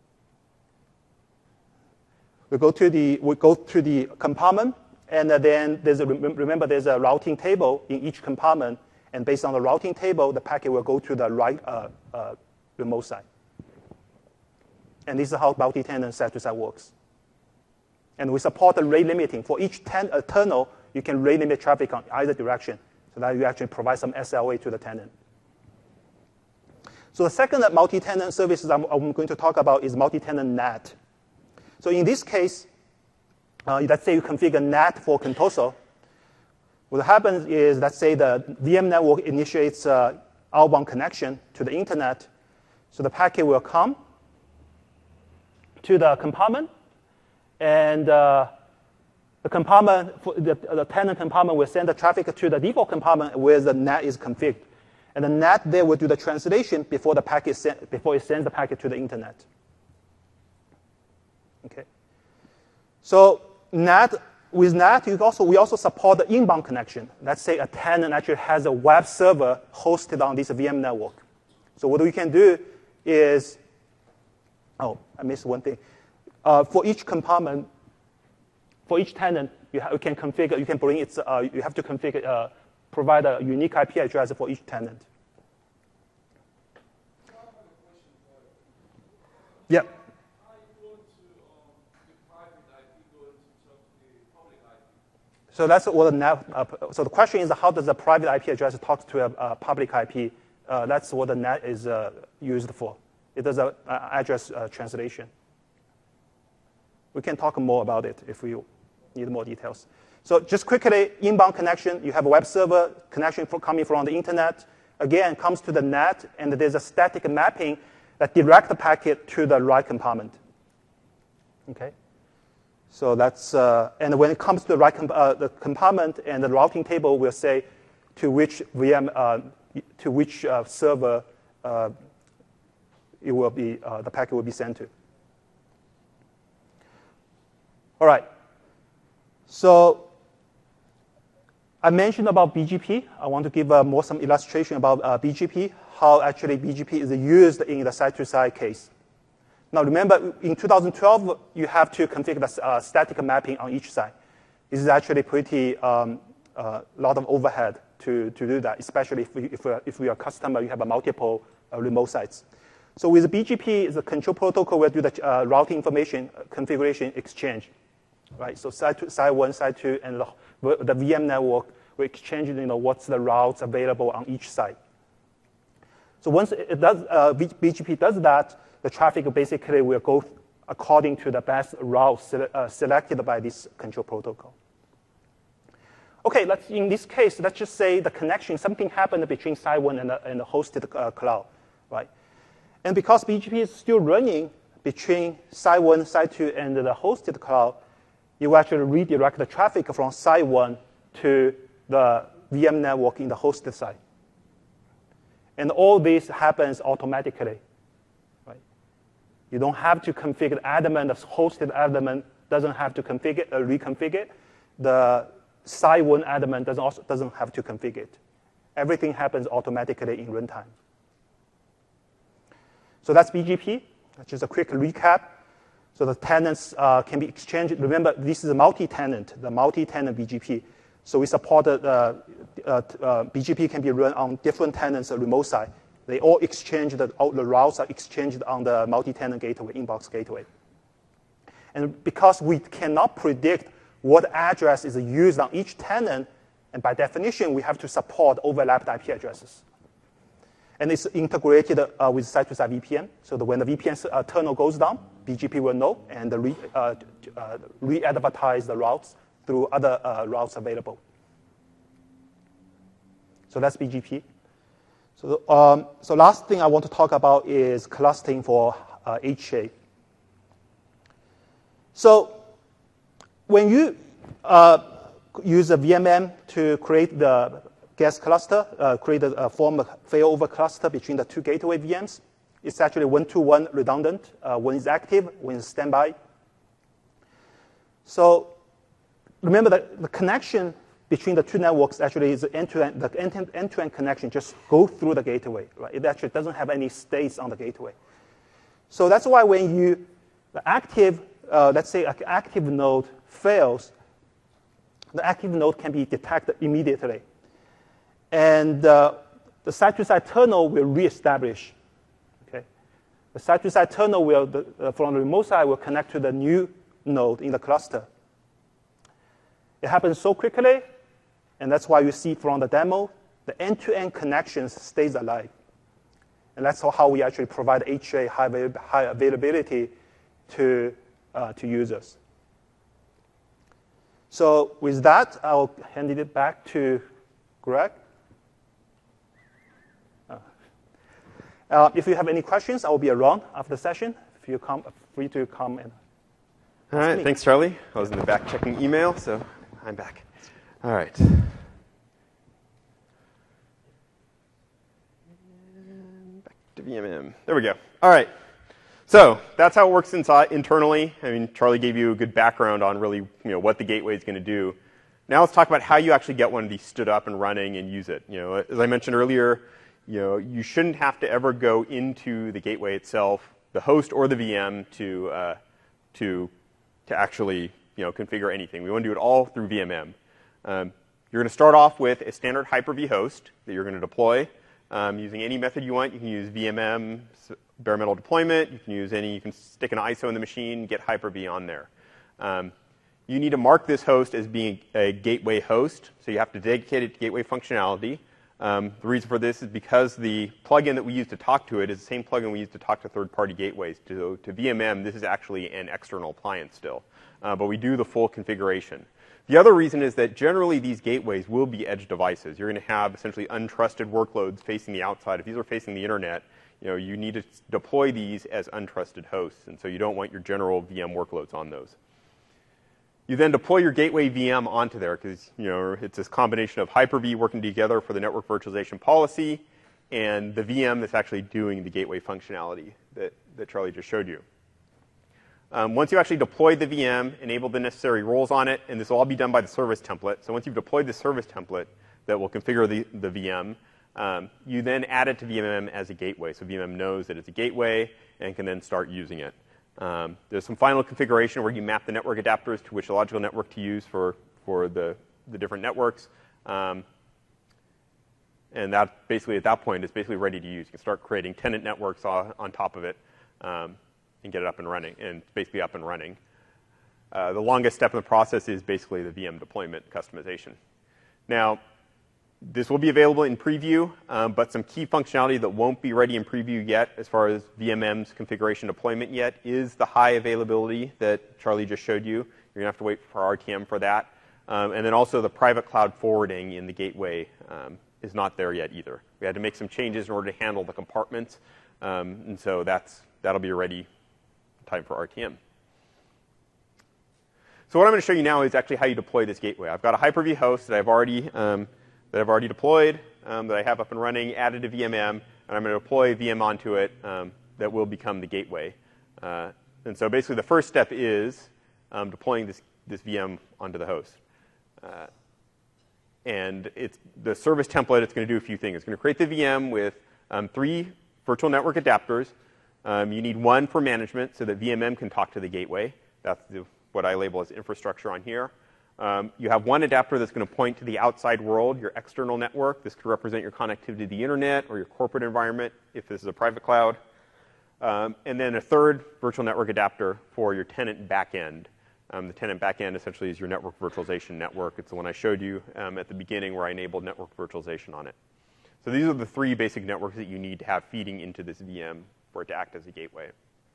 we go to the we go to the compartment, and then there's a, remember there's a routing table in each compartment, and based on the routing table, the packet will go to the right uh, uh, remote side. And this is how multi-tenant side-to-side works. And we support the rate limiting. For each ten, uh, tunnel, you can rate limit traffic on either direction, so that you actually provide some S L A to the tenant. So the second multi-tenant services I'm, I'm going to talk about is multi-tenant N A T. So in this case, uh, let's say you configure N A T for Contoso. What happens is, let's say the V M network initiates uh, outbound connection to the internet. So the packet will come to the compartment, and uh, the compartment, the, the tenant compartment will send the traffic to the default compartment where the N A T is configured. And the N A T there will do the translation before the packet send, before it sends the packet to the internet. Okay. So N A T, with N A T, you also, we also support the inbound connection. Let's say a tenant actually has a web server hosted on this V M network. So what we can do is, oh, I missed one thing. Uh, for each compartment, for each tenant, you, you can configure, you can bring its, uh, you have to configure, uh, provide a unique I P address for each tenant. Yeah. So that's what the N A T, uh, so the question is, how does the private I P address talk to a, a public I P? Uh, that's what the N A T is uh, used for. It does an address uh, translation. We can talk more about it if we need more details. So just quickly, inbound connection, you have a web server connection for, coming from the internet. Again, comes to the N A T, and there's a static mapping that directs the packet to the right compartment. Okay? So that's, uh, and when it comes to the right comp uh, the compartment, and the routing table will say to which V M, uh, to which uh, server uh, it will be, uh, the packet will be sent to. All right. So I mentioned about B G P. I want to give uh, more some illustration about uh, B G P, how actually B G P is used in the side-to-side case. Now remember, in two thousand twelve, you have to configure the uh, static mapping on each side. This is actually pretty um, uh, lot of overhead to, to do that, especially if, we, if, we're, if we are a customer, you have a multiple uh, remote sites. So with B G P, the control protocol will do the uh, routing information uh, configuration exchange. Right, so side, two, side one, side two, and the, the V M network will exchange, you know, what's the routes available on each side. So once it does, uh, B G P does that, the traffic basically will go according to the best route sele uh, selected by this control protocol. Okay, let's, in this case, let's just say the connection, something happened between side one and the, and the hosted uh, cloud, right? And because B G P is still running between side one, side two, and the hosted cloud, you will actually redirect the traffic from side one to the V M network in the hosted side. And all this happens automatically. Right? You don't have to configure the element, the hosted element doesn't have to configure, uh, reconfigure. The side one element doesn't, also, doesn't have to configure it. Everything happens automatically in runtime. So that's B G P. Just a quick recap. So the tenants uh, can be exchanged. Remember, this is a multi-tenant, the multi-tenant B G P. So we support uh, uh, uh, B G P can be run on different tenants uh, remote side. They all exchange, the, all the routes are exchanged on the multi-tenant gateway, inbox gateway. And because we cannot predict what address is used on each tenant, and by definition, we have to support overlapped I P addresses. And it's integrated uh, with site-to-site V P N, so that when the V P N uh, tunnel goes down, B G P will know and re, uh, uh, re-advertise the routes through other uh, routes available. So that's B G P. So, um, so last thing I want to talk about is clustering for uh, H A. So when you uh, use a V M M to create the guest cluster, uh, create a, a form of failover cluster between the two gateway V Ms, it's actually one-to-one redundant. Uh, one is active, one is standby. So remember that the connection between the two networks actually is end-to-end. The end-to-end connection just go through the gateway, right? It actually doesn't have any states on the gateway. So that's why when you the active, uh, let's say an active node fails, the active node can be detected immediately, and uh, the site-to-site tunnel will reestablish. Okay, the site-to-site tunnel will the, uh, from the remote side will connect to the new node in the cluster. It happens so quickly. And that's why you see from the demo, the end-to-end connections stays alive. And that's how we actually provide H A high, high availability to, uh, to users. So with that, I'll hand it back to Greg. Uh, uh, if you have any questions, I will be around after the session. If you come, free to come and All right, me. Thanks, Charlie. I was in the back checking email, so I'm back. All right. Back to V M M. There we go. All right. So that's how it works inside internally. I mean, Charlie gave you a good background on really, you know, what the gateway is going to do. Now let's talk about how you actually get one of these stood up and running and use it. You know, as I mentioned earlier, you know, you shouldn't have to ever go into the gateway itself, the host or the V M, to uh, to to actually, you know, configure anything. We want to do it all through V M M. Um, you're going to start off with a standard Hyper-V host that you're going to deploy um, using any method you want. You can use V M M, bare metal deployment. You can use any. You can stick an I S O in the machine, get Hyper-V on there. Um, you need to mark this host as being a gateway host, so you have to dedicate it to gateway functionality. Um, the reason for this is because the plugin that we use to talk to it is the same plugin we use to talk to third-party gateways. To, to V M M, this is actually an external appliance still, uh, but we do the full configuration. The other reason is that generally these gateways will be edge devices. You're going to have essentially untrusted workloads facing the outside. If these are facing the internet, you know, you need to deploy these as untrusted hosts, and so you don't want your general V M workloads on those. You then deploy your gateway V M onto there because, you know, it's this combination of Hyper-V working together for the network virtualization policy and the V M that's actually doing the gateway functionality that, that Charlie just showed you. Um, once you actually deploy the V M, enable the necessary roles on it, and this will all be done by the service template. So once you've deployed the service template that will configure the, the V M, um, you then add it to V M M as a gateway. So V M M knows that it's a gateway and can then start using it. Um, there's some final configuration where you map the network adapters to which logical network to use for, for the, the different networks. Um, and that basically, at that point, is basically ready to use. You can start creating tenant networks on, on top of it um, and get it up and running, and it's basically up and running. Uh, the longest step in the process is basically the V M deployment customization. Now, this will be available in preview, um, but some key functionality that won't be ready in preview yet as far as V M M's configuration deployment yet is the high availability that Charlie just showed you. You're going to have to wait for R T M for that. Um, and then also the private cloud forwarding in the gateway um, is not there yet either. We had to make some changes in order to handle the compartments. Um, and so that's, that'll be ready in time for R T M. So what I'm going to show you now is actually how you deploy this gateway. I've got a Hyper-V host that I've already um, that I've already deployed, um, that I have up and running, added to V M M, and I'm going to deploy a V M onto it um, that will become the gateway. Uh, and so basically the first step is um, deploying this, this V M onto the host. Uh, and it's the service template, it's going to do a few things. It's going to create the V M with um, three virtual network adapters. Um, you need one for management so that V M M can talk to the gateway. That's the, what I label as infrastructure on here. Um, you have one adapter that's going to point to the outside world, your external network. This could represent your connectivity to the internet or your corporate environment if this is a private cloud. Um, and then a third virtual network adapter for your tenant backend. Um, the tenant backend essentially is your network virtualization network. It's the one I showed you um, at the beginning where I enabled network virtualization on it. So these are the three basic networks that you need to have feeding into this V M for it to act as a gateway.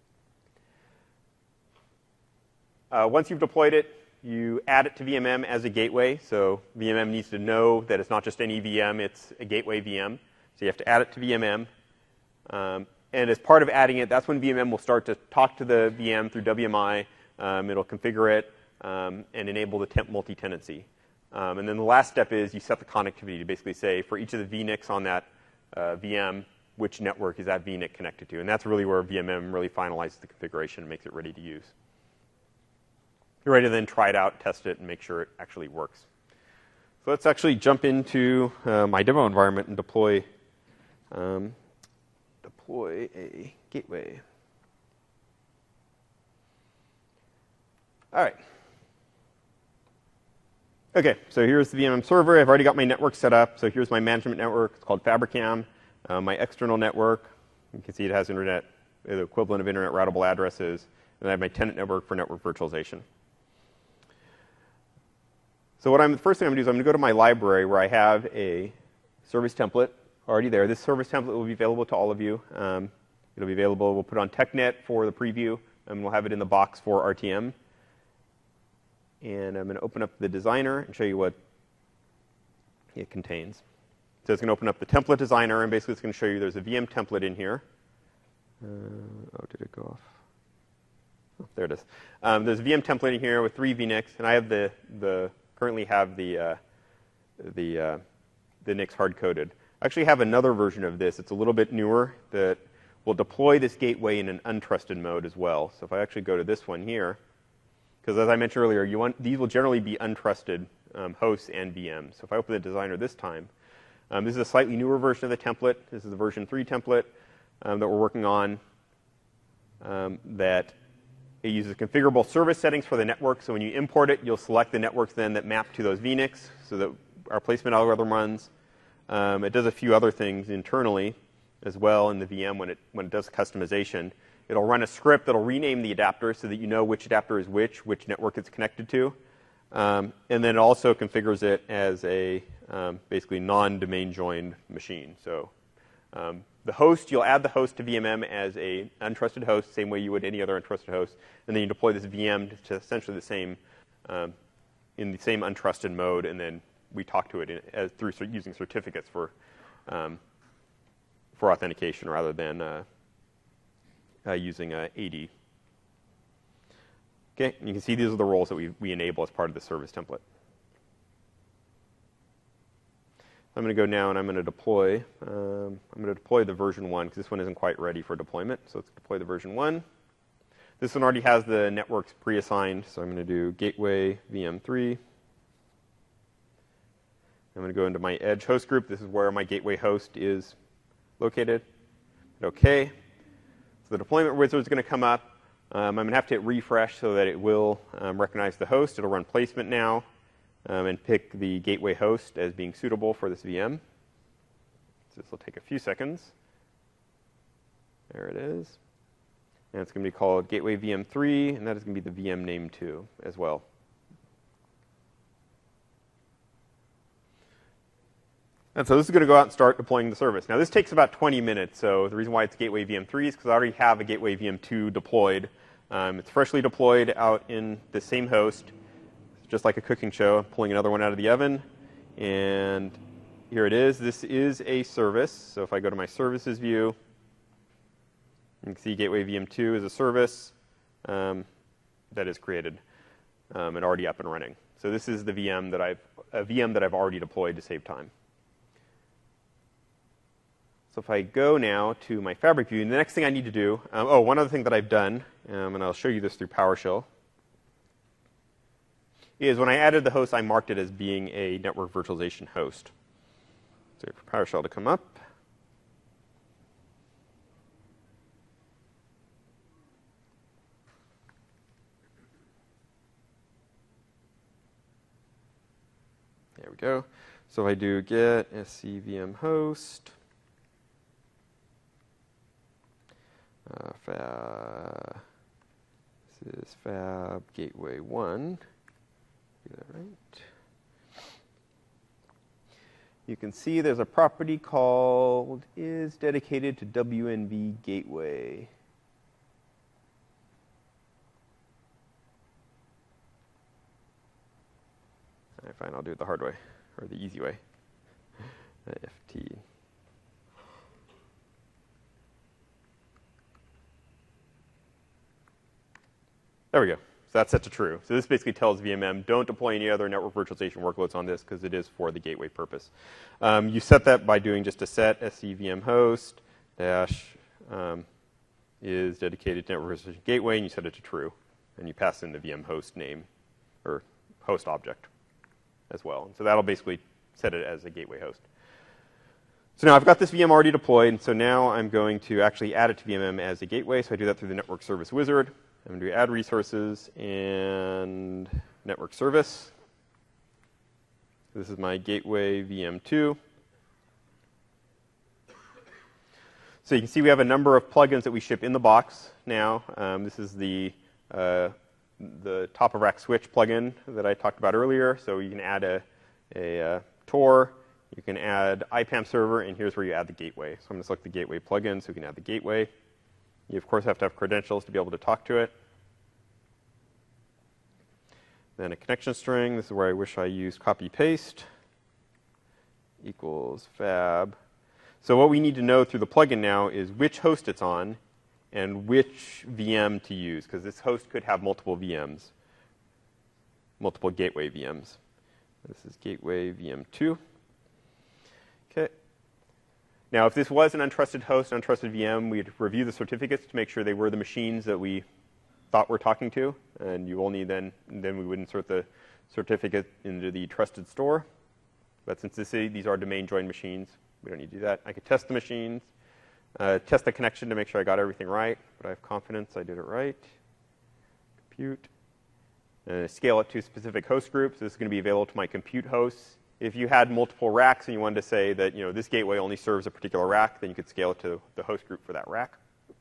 Uh, once you've deployed it, you add it to V M M as a gateway. So V M M needs to know that it's not just any V M, it's a gateway V M. So you have to add it to V M M. Um, and as part of adding it, that's when V M M will start to talk to the V M through W M I. Um, it'll configure it um, and enable the temp multi-tenancy. Um, and then the last step is you set the connectivity to basically say for each of the V N I Cs on that uh, V M, which network is that V N I C connected to. And that's really where V M M really finalizes the configuration and makes it ready to use. You're ready to then try it out, test it, and make sure it actually works. So let's actually jump into uh, my demo environment and deploy, um, deploy a gateway. All right. OK, so here's the V M M server. I've already got my network set up. So here's my management network. It's called Fabricam. Uh, my external network, you can see it has internet, the equivalent of internet routable addresses. And I have my tenant network for network virtualization. So what I'm, the first thing I'm going to do is I'm going to go to my library where I have a service template already there. This service template will be available to all of you. Um, it'll be available. We'll put it on TechNet for the preview, and we'll have it in the box for R T M. And I'm going to open up the designer and show you what it contains. So it's going to open up the template designer, and basically it's going to show you there's a V M template in here. Uh, oh, did it go off? Oh, there it is. Um, there's a V M template in here with three V N I Cs, and I have the the currently have the uh, the uh, the N I Cs hard coded. I actually have another version of this. It's a little bit newer that will deploy this gateway in an untrusted mode as well. So if I actually go to this one here. Because as I mentioned earlier, you want, these will generally be untrusted um, hosts and V Ms. So if I open the designer this time, um, this is a slightly newer version of the template. This is the version three template um, that we're working on um, that it uses configurable service settings for the network. So when you import it, you'll select the networks then that map to those V N I Cs so that our placement algorithm runs. Um, it does a few other things internally as well in the V M when it, when it does customization. It'll run a script that'll rename the adapter so that you know which adapter is which, which network it's connected to. Um, and then it also configures it as a um, basically non-domain joined machine. So um, the host, you'll add the host to V M M as a untrusted host, same way you would any other untrusted host. And then you deploy this V M to essentially the same, um, in the same untrusted mode. And then we talk to it in, as, through using certificates for, um, for authentication rather than uh, Uh, using uh, A D. Okay, and you can see these are the roles that we, we enable as part of the service template. I'm going to go now and I'm going to deploy. Um, I'm going to deploy the version one because this one isn't quite ready for deployment. So let's deploy the version one. This one already has the networks pre-assigned, so I'm going to do gateway V M three. I'm going to go into my edge host group. This is where my gateway host is located. OK. So the deployment wizard is going to come up. Um, I'm going to have to hit refresh so that it will um, recognize the host. It'll run placement now um, and pick the gateway host as being suitable for this V M. So this will take a few seconds. There it is. And it's going to be called gateway V M three, and that is going to be the V M name two as well. And so this is going to go out and start deploying the service. Now, this takes about twenty minutes. So the reason why it's gateway V M three is because I already have a gateway V M two deployed. Um, it's freshly deployed out in the same host, just like a cooking show. I'm pulling another one out of the oven. And here it is. This is a service. So if I go to my services view, you can see gateway V M two is a service um, that is created um, and already up and running. So this is the V M that I've a V M that I've already deployed to save time. So if I go now to my Fabric view, and the next thing I need to do, um, oh, one other thing that I've done, um, and I'll show you this through PowerShell, is when I added the host, I marked it as being a network virtualization host. So for PowerShell to come up. There we go. So if I do get scvm host, Uh, is fab gateway one. Do that right. You can see there's a property called is dedicated to W N V gateway. All right, fine, I'll do it the hard way, or the easy way. F T. There we go. So that's set to true. So this basically tells V M M, don't deploy any other network virtualization workloads on this because it is for the gateway purpose. Um, you set that by doing just a set scvm host dash um, is dedicated to network virtualization gateway, and you set it to true. And you pass in the V M host name or host object as well. And so that'll basically set it as a gateway host. So now I've got this V M already deployed, and so now I'm going to actually add it to V M M as a gateway. So I do that through the network service wizard. I'm going to do add resources and network service. This is my gateway V M two. So you can see we have a number of plugins that we ship in the box now. Um, this is the uh, the top of rack switch plugin that I talked about earlier. So you can add a, a, a Tor. You can add I PAM server, and here's where you add the gateway. So I'm going to select the gateway plugin so we can add the gateway. You, of course, have to have credentials to be able to talk to it. Then a connection string. This is where I wish I used copy-paste equals fab. So what we need to know through the plugin now is which host it's on and which V M to use, because this host could have multiple V Ms, multiple gateway V Ms. This is gateway V M two. Okay. Now, if this was an untrusted host, untrusted V M, we'd review the certificates to make sure they were the machines that we thought we're talking to, and you only then then we would insert the certificate into the trusted store. But since this, these are domain joined machines, we don't need to do that. I could test the machines, uh, test the connection to make sure I got everything right, but I have confidence I did it right. Compute. And scale it to specific host groups. This is going to be available to my compute hosts. If you had multiple racks and you wanted to say that, you know, this gateway only serves a particular rack, then you could scale it to the host group for that rack.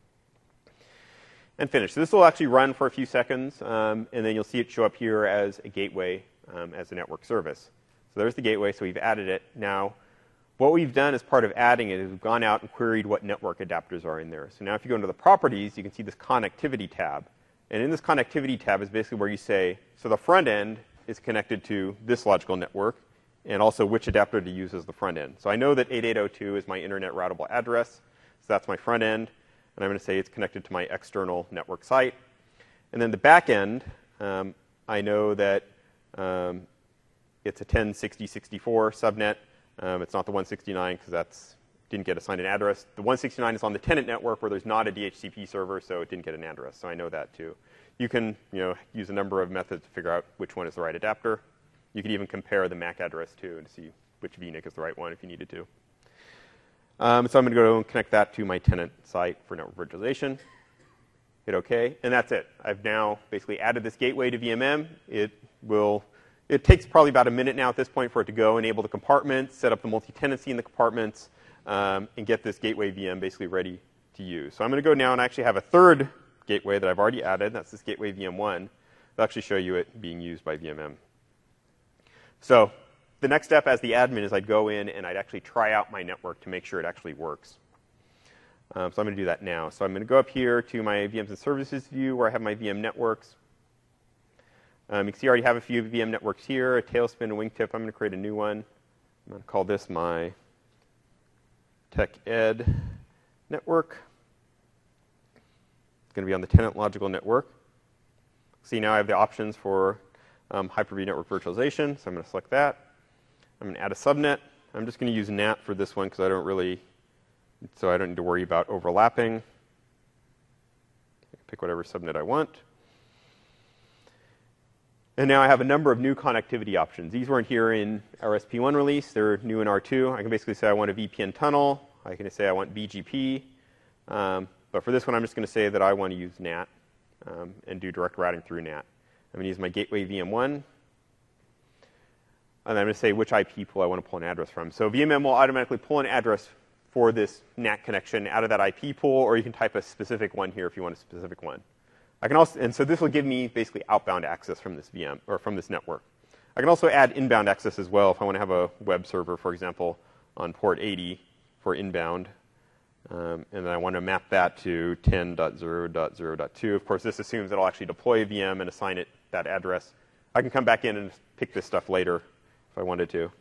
And finish. So this will actually run for a few seconds, um, and then you'll see it show up here as a gateway, um, as a network service. So there's the gateway, so we've added it. Now, what we've done as part of adding it is we've gone out and queried what network adapters are in there. So now if you go into the properties, you can see this connectivity tab. And in this connectivity tab is basically where you say, so the front end is connected to this logical network, and also which adapter to use as the front end. So I know that eighty-eight oh two is my internet routable address, so that's my front end. And I'm going to say it's connected to my external network site. And then the back end, um, I know that um, it's a ten sixty sixty-four subnet. Um, it's not the one sixty-nine because that's didn't get assigned an address. The one sixty-nine is on the tenant network where there's not a D H C P server, so it didn't get an address. So I know that too. You can, you know, use a number of methods to figure out which one is the right adapter. You could even compare the M A C address too and see which V N I C is the right one if you needed to. Um, so I'm going to go and connect that to my tenant site for network virtualization. Hit OK, and that's it. I've now basically added this gateway to V M M. It will. It takes probably about a minute now at this point for it to go, enable the compartments, set up the multi-tenancy in the compartments, um, and get this gateway V M basically ready to use. So I'm going to go now and actually have a third gateway that I've already added. That's this gateway V M one. I'll actually show you it being used by V M M. So the next step as the admin is I'd go in and I'd actually try out my network to make sure it actually works. Um, so I'm going to do that now. So I'm going to go up here to my V Ms and services view where I have my V M networks. Um, you can see I already have a few V M networks here, a Tailspin, a Wingtip. I'm going to create a new one. I'm going to call this my Tech Ed network. It's going to be on the tenant logical network. See, now I have the options for um, Hyper-V network virtualization, so I'm going to select that. I'm going to add a subnet. I'm just going to use N A T for this one because I don't really, so I don't need to worry about overlapping. Pick whatever subnet I want. And now I have a number of new connectivity options. These weren't here in our S P one release. They're new in R two. I can basically say I want a V P N tunnel. I can say I want B G P. Um, but for this one, I'm just going to say that I want to use N A T um, and do direct routing through N A T. I'm going to use my gateway V M one. And I'm going to say which I P pool I want to pull an address from. So V M M will automatically pull an address for this N A T connection out of that I P pool, or you can type a specific one here if you want a specific one. I can also, and so this will give me basically outbound access from this V M or from this network. I can also add inbound access as well if I want to have a web server, for example, on port eighty for inbound. Um, and then I want to map that to ten dot zero dot zero dot two. Of course, this assumes that I'll actually deploy a V M and assign it that address. I can come back in and pick this stuff later if I wanted to.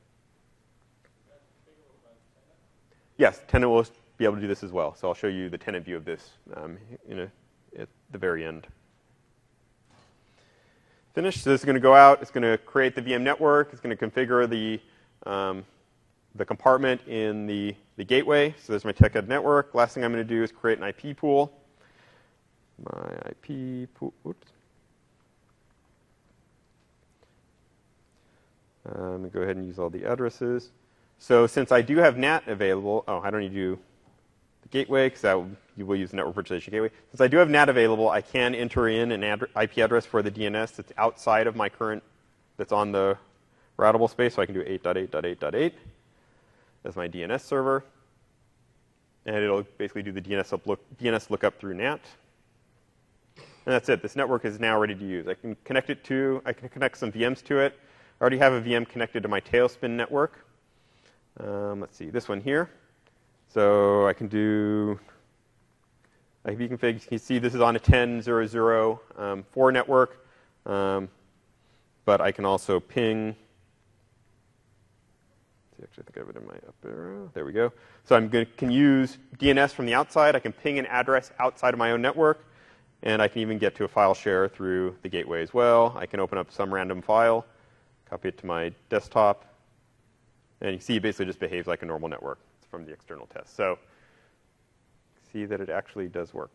Yes, tenant will be able to do this as well. So I'll show you the tenant view of this um, in a, at the very end. Finished. So this is going to go out. It's going to create the V M network. It's going to configure the um, the compartment in the, the gateway. So there's my TechEd network. Last thing I'm going to do is create an I P pool. My I P pool. Oops. Um, I'm going to go ahead and use all the addresses. So since I do have N A T available, oh, I don't need to do the gateway because that will, you will use the network virtualization gateway. Since I do have N A T available, I can enter in an ad I P address for the D N S that's outside of my current, that's on the routable space. So I can do eight dot eight dot eight dot eight as my D N S server. And it'll basically do the D N S, look, D N S lookup through N A T. And that's it. This network is now ready to use. I can connect it to, I can connect some V Ms to it. I already have a V M connected to my Tailspin network. Um, let's see, this one here. So I can do, I can config, you can see this is on a ten dot zero dot zero dot um, four network. Um, but I can also ping, actually, I think I have it in my up arrow. There we go. So I'm going to can use D N S from the outside. I can ping an address outside of my own network. And I can even get to a file share through the gateway as well. I can open up some random file, copy it to my desktop. And you can see it basically just behaves like a normal network from the external test. So see that it actually does work.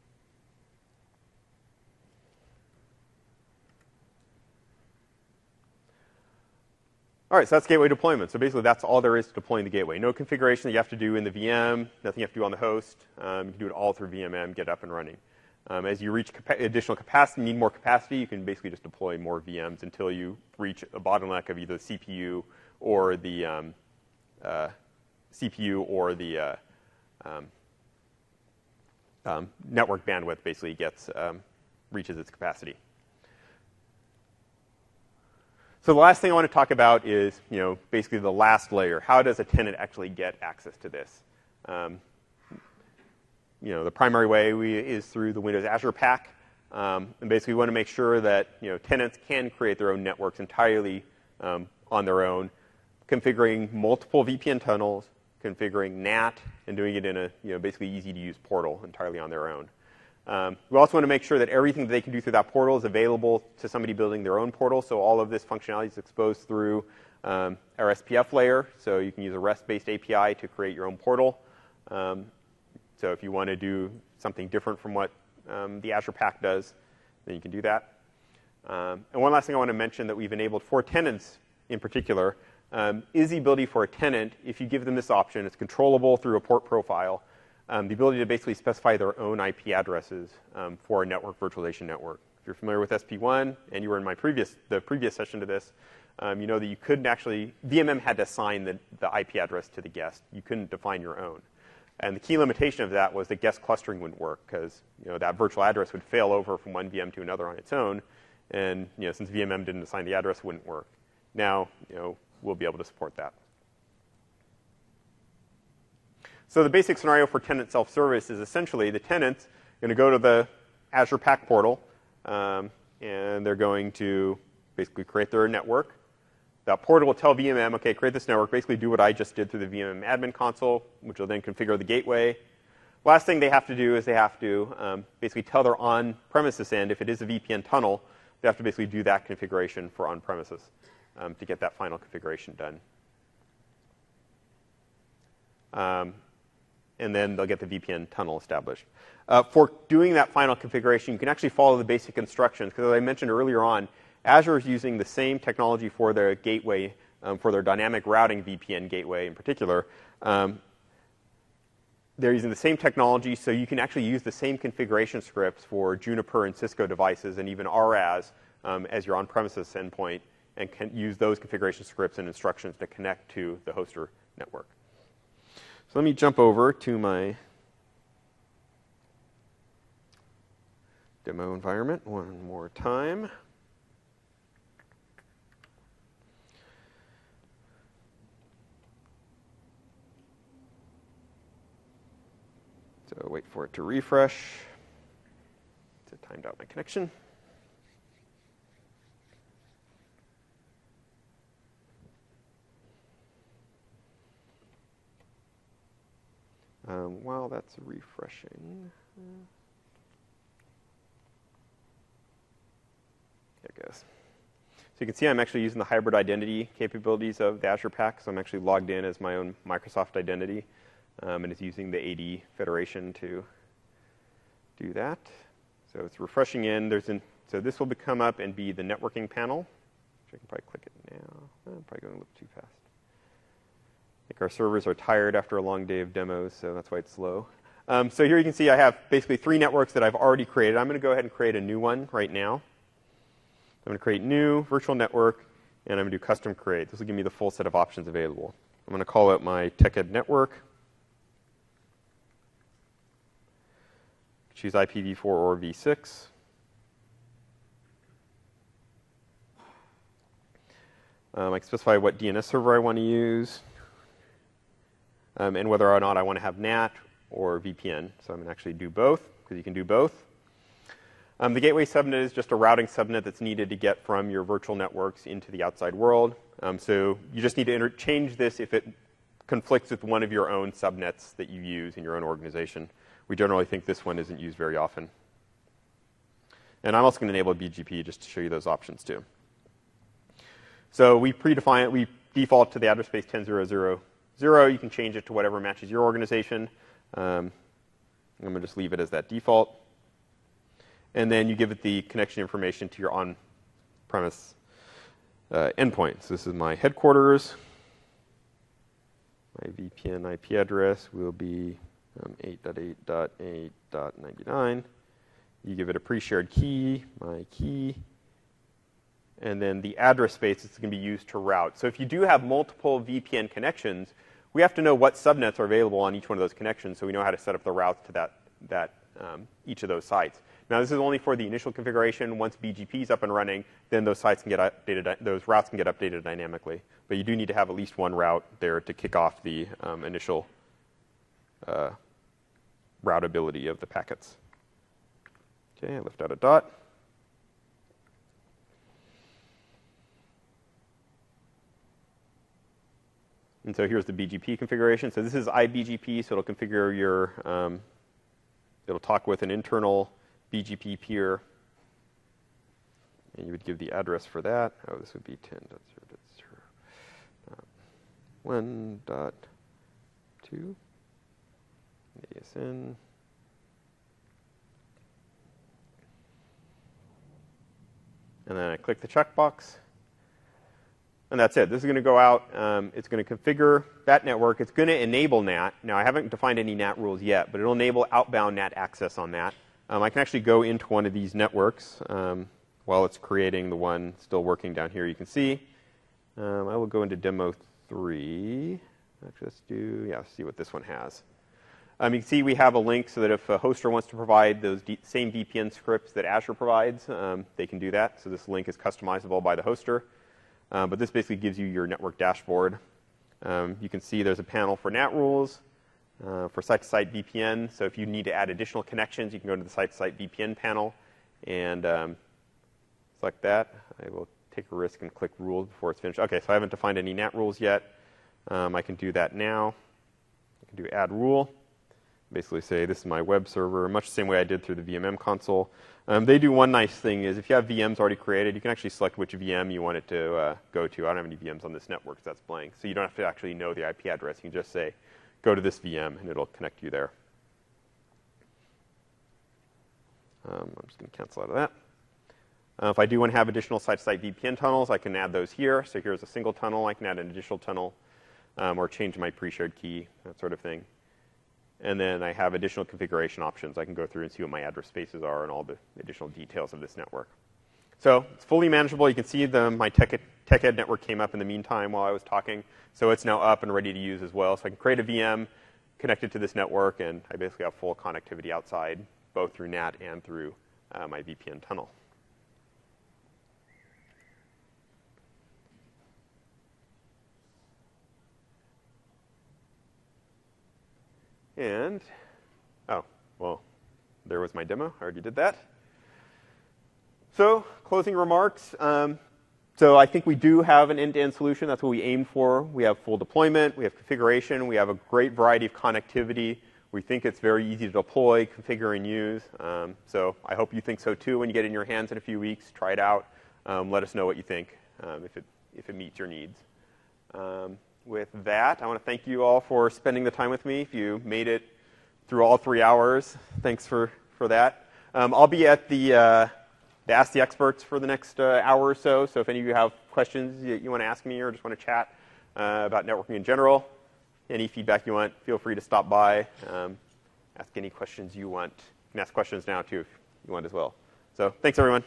All right, so that's gateway deployment. So basically, that's all there is to deploying the gateway. No configuration that you have to do in the V M, nothing you have to do on the host. Um, you can do it all through V M M, get up and running. Um, as you reach capa additional capacity, need more capacity, you can basically just deploy more V Ms until you reach a bottleneck of either the C P U or the um, uh, C P U or the uh, um, um, network bandwidth basically gets um, reaches its capacity. So the last thing I want to talk about is, you know, basically the last layer. How does a tenant actually get access to this? Um, you know, the primary way we, is through the Windows Azure Pack. Um, and basically we want to make sure that, you know, tenants can create their own networks entirely um, on their own, configuring multiple V P N tunnels, configuring N A T, and doing it in a, you know, basically easy-to-use portal entirely on their own. Um, we also want to make sure that everything that they can do through that portal is available to somebody building their own portal. So all of this functionality is exposed through um, our S P F layer. So you can use a REST-based A P I to create your own portal. Um, so if you want to do something different from what um, the Azure Pack does, then you can do that. Um, and one last thing I want to mention that we've enabled for tenants in particular um, is the ability for a tenant, if you give them this option, it's controllable through a port profile, um, the ability to basically specify their own I P addresses um, for a network virtualization network. If you're familiar with S P one and you were in my previous, the previous session to this, um, you know that you couldn't actually, V M M had to assign the, the I P address to the guest. You couldn't define your own. And the key limitation of that was that guest clustering wouldn't work because, you know, that virtual address would fail over from one V M to another on its own. And, you know, since V M M didn't assign the address, it wouldn't work. Now, you know, we'll be able to support that. So the basic scenario for tenant self-service is essentially the tenant's going to go to the Azure Pack portal, um, and they're going to basically create their network. That portal will tell V M M, okay, create this network, basically do what I just did through the V M M admin console, which will then configure the gateway. Last thing they have to do is they have to um, basically tell their on-premises end, if it is a V P N tunnel, they have to basically do that configuration for on-premises um, to get that final configuration done. Um, and then they'll get the V P N tunnel established. Uh, for doing that final configuration, you can actually follow the basic instructions, because as I mentioned earlier on, Azure is using the same technology for their gateway, um, for their dynamic routing V P N gateway in particular. Um, they're using the same technology, so you can actually use the same configuration scripts for Juniper and Cisco devices and even R A S um, as your on-premises endpoint, and can use those configuration scripts and instructions to connect to the hoster network. So let me jump over to my demo environment one more time. So wait for it to refresh. It timed out my connection. Um, while that's refreshing, uh, there it goes. So you can see I'm actually using the hybrid identity capabilities of the Azure Pack. So I'm actually logged in as my own Microsoft identity, um, and it's using the A D Federation to do that. So it's refreshing in. There's an, so this will come up and be the networking panel. Which I can probably click it now. I'm probably going a little too fast. I think our servers are tired after a long day of demos, so that's why it's slow. Um, so here you can see I have basically three networks that I've already created. I'm going to go ahead and create a new one right now. I'm going to create new virtual network, and I'm going to do custom create. This will give me the full set of options available. I'm going to call it my TechEd network. Choose I P v four or v six. Um, I can specify what D N S server I want to use, um, and whether or not I want to have N A T or V P N. So I'm going to actually do both, because you can do both. Um, the gateway subnet is just a routing subnet that's needed to get from your virtual networks into the outside world. Um, so you just need to interchange this if it conflicts with one of your own subnets that you use in your own organization. We generally think this one isn't used very often. And I'm also going to enable B G P just to show you those options too. So we predefine it. We default to the address space ten dot zero dot zero. You can change it to whatever matches your organization. Um, I'm going to just leave it as that default. And then you give it the connection information to your on-premise uh, endpoint. So this is my headquarters. My V P N I P address will be um, eight dot eight dot eight dot ninety-nine. You give it a pre-shared key, my key. And then the address space is going to be used to route. So if you do have multiple V P N connections, we have to know what subnets are available on each one of those connections so we know how to set up the routes to that, that um, each of those sites. Now, this is only for the initial configuration. Once B G P is up and running, then those sites can get updated, those routes can get updated dynamically. But you do need to have at least one route there to kick off the um, initial uh, routability of the packets. Okay, I left out a dot. And so here's the B G P configuration. So this is I B G P, so it'll configure your, um, it'll talk with an internal B G P peer. And you would give the address for that. Oh, this would be ten dot zero dot zero dot one dot two. A S N. And then I click the checkbox. And that's it. This is going to go out. Um, it's going to configure that network. It's going to enable N A T. Now, I haven't defined any N A T rules yet, but it'll enable outbound N A T access on that. Um, I can actually go into one of these networks um, while it's creating the one still working down here. You can see. Um, I will go into demo three. Let's just do, yeah, see what this one has. Um, you can see we have a link so that if a hoster wants to provide those D same V P N scripts that Azure provides, um, they can do that. So this link is customizable by the hoster. Um, but this basically gives you your network dashboard. Um, you can see there's a panel for N A T rules, uh, for site-to-site V P N. So if you need to add additional connections, you can go to the site-to-site V P N panel and um, select that. I will take a risk and click rules before it's finished. OK, so I haven't defined any N A T rules yet. Um, I can do that now. I can do add rule. Basically say this is my web server, much the same way I did through the V M M console. Um, they do one nice thing is if you have V Ms already created, you can actually select which V M you want it to uh, go to. I don't have any V Ms on this network, so that's blank. So you don't have to actually know the I P address. You can just say, go to this V M, and it'll connect you there. Um, I'm just going to cancel out of that. Uh, if I do want to have additional site-to-site V P N tunnels, I can add those here. So here's a single tunnel. I can add an additional tunnel um, or change my pre-shared key, that sort of thing. And then I have additional configuration options. I can go through and see what my address spaces are and all the additional details of this network. So it's fully manageable. You can see the, my TechEd, TechEd network came up in the meantime while I was talking. So it's now up and ready to use as well. So I can create a V M, connect it to this network, and I basically have full connectivity outside, both through N A T and through uh, my V P N tunnel. And, oh, well, there was my demo. I already did that. So, closing remarks. Um, so I think we do have an end-to-end solution. That's what we aim for. We have full deployment. We have configuration. We have a great variety of connectivity. We think it's very easy to deploy, configure, and use. Um, so I hope you think so too when you get it in your hands in a few weeks. Try it out. Um, let us know what you think, um, if it, if it meets your needs. Um, with that, I want to thank you all for spending the time with me. If you made it through all three hours, thanks for, for that. Um, I'll be at the, uh, the Ask the Experts for the next uh, hour or so. So if any of you have questions you, you want to ask me or just want to chat uh, about networking in general, any feedback you want, feel free to stop by. Um, ask any questions you want. You can ask questions now, too, if you want as well. So thanks, everyone.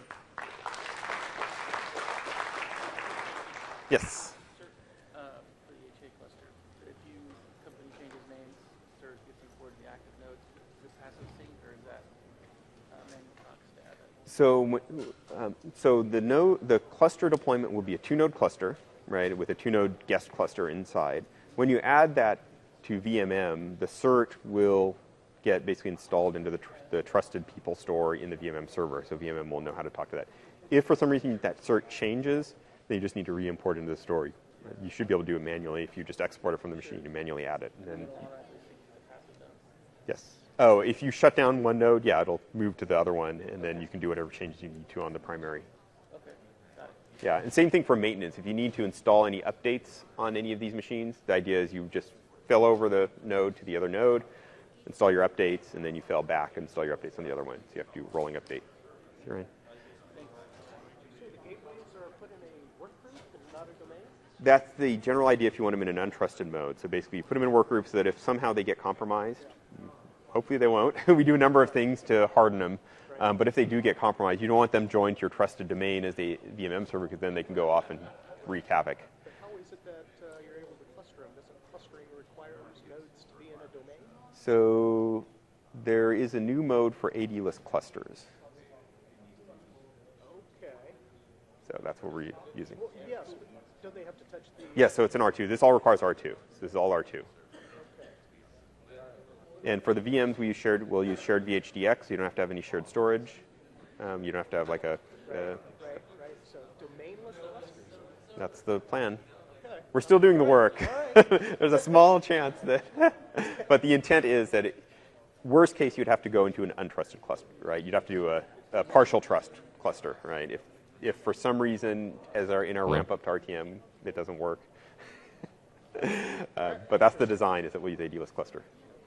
Yes? Sir, uh, for the H A cluster, if you company changes names, sir gets imported the active nodes, is it passive sync, or is that uh, manual talk stat? So, um, so the node, the cluster deployment will be a two-node cluster, right, with a two-node guest cluster inside. When you add that to V M M, the cert will get basically installed into the, tr the trusted people store in the V M M server. So V M M will know how to talk to that. If for some reason that cert changes, then you just need to re-import into the store. You should be able to do it manually if you just export it from the machine and manually add it. And then, yes. Oh, if you shut down one node, yeah, it'll move to the other one, and then you can do whatever changes you need to on the primary. Okay, got it. Yeah, and same thing for maintenance. If you need to install any updates on any of these machines, the idea is you just fail over the node to the other node, install your updates, and then you fail back and install your updates on the other one. So you have to do rolling update. See, Ryan? So the gateways are put in a work group and not a domain? That's the general idea if you want them in an untrusted mode. So basically you put them in work groups so that if somehow they get compromised, hopefully they won't. We do a number of things to harden them. Um, but if they do get compromised, you don't want them joined to your trusted domain as a V M M server, because then they can go off and wreak havoc. But how is it that uh, you're able to cluster them? Doesn't clustering require nodes to be in a domain? So there is a new mode for A D-less clusters. Okay. So that's what we're using. Well, yes, but don't they have to touch the... Yes, so it's an R two. This all requires R two. So this is all R two. And for the V Ms, we use shared, we'll use shared V H D X. You don't have to have any shared storage. Um, you don't have to have like a... a Right, right. So domainless clusters. that's the plan. Okay. We're still doing the work. There's a small chance that... but the intent is that, it, worst case, you'd have to go into an untrusted cluster, right? You'd have to do a, a partial trust cluster, right? If, if for some reason, as our in our ramp up to R T M, it doesn't work. uh, but that's the design, is that we'll use A D-less cluster.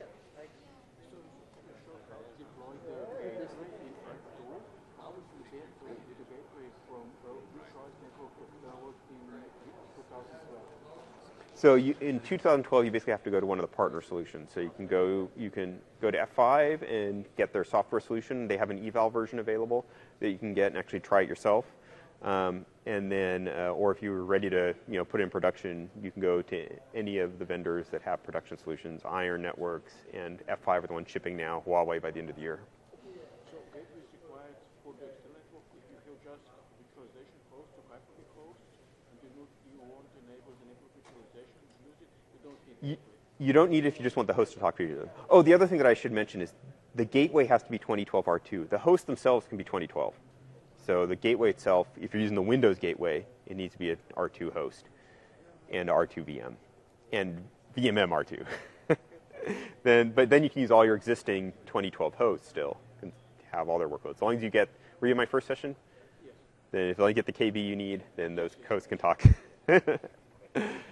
So you, in two thousand twelve, you basically have to go to one of the partner solutions. So you can go, you can go to F five and get their software solution. They have an eval version available that you can get and actually try it yourself. Um, and then, uh, or if you were ready to, you know, put it in production, you can go to any of the vendors that have production solutions. Iron Networks and F five are the ones shipping now. Huawei by the end of the year. So gateway is required for the external network if you have just virtualization host or Hyper-V host, and you, know, you want to enable the network virtualization, use it, you don't need You, gateway. you don't need it if you just want the host to talk to you. Oh, the other thing that I should mention is the gateway has to be twenty twelve R two. The hosts themselves can be twenty twelve. So the gateway itself, if you're using the Windows gateway, it needs to be an R two host and R two V M and V M M R two. then, but then you can use all your existing twenty twelve hosts still and have all their workloads. As long as you get, were you in my first session? Yes. Then if you only get the K B you need, then those hosts can talk.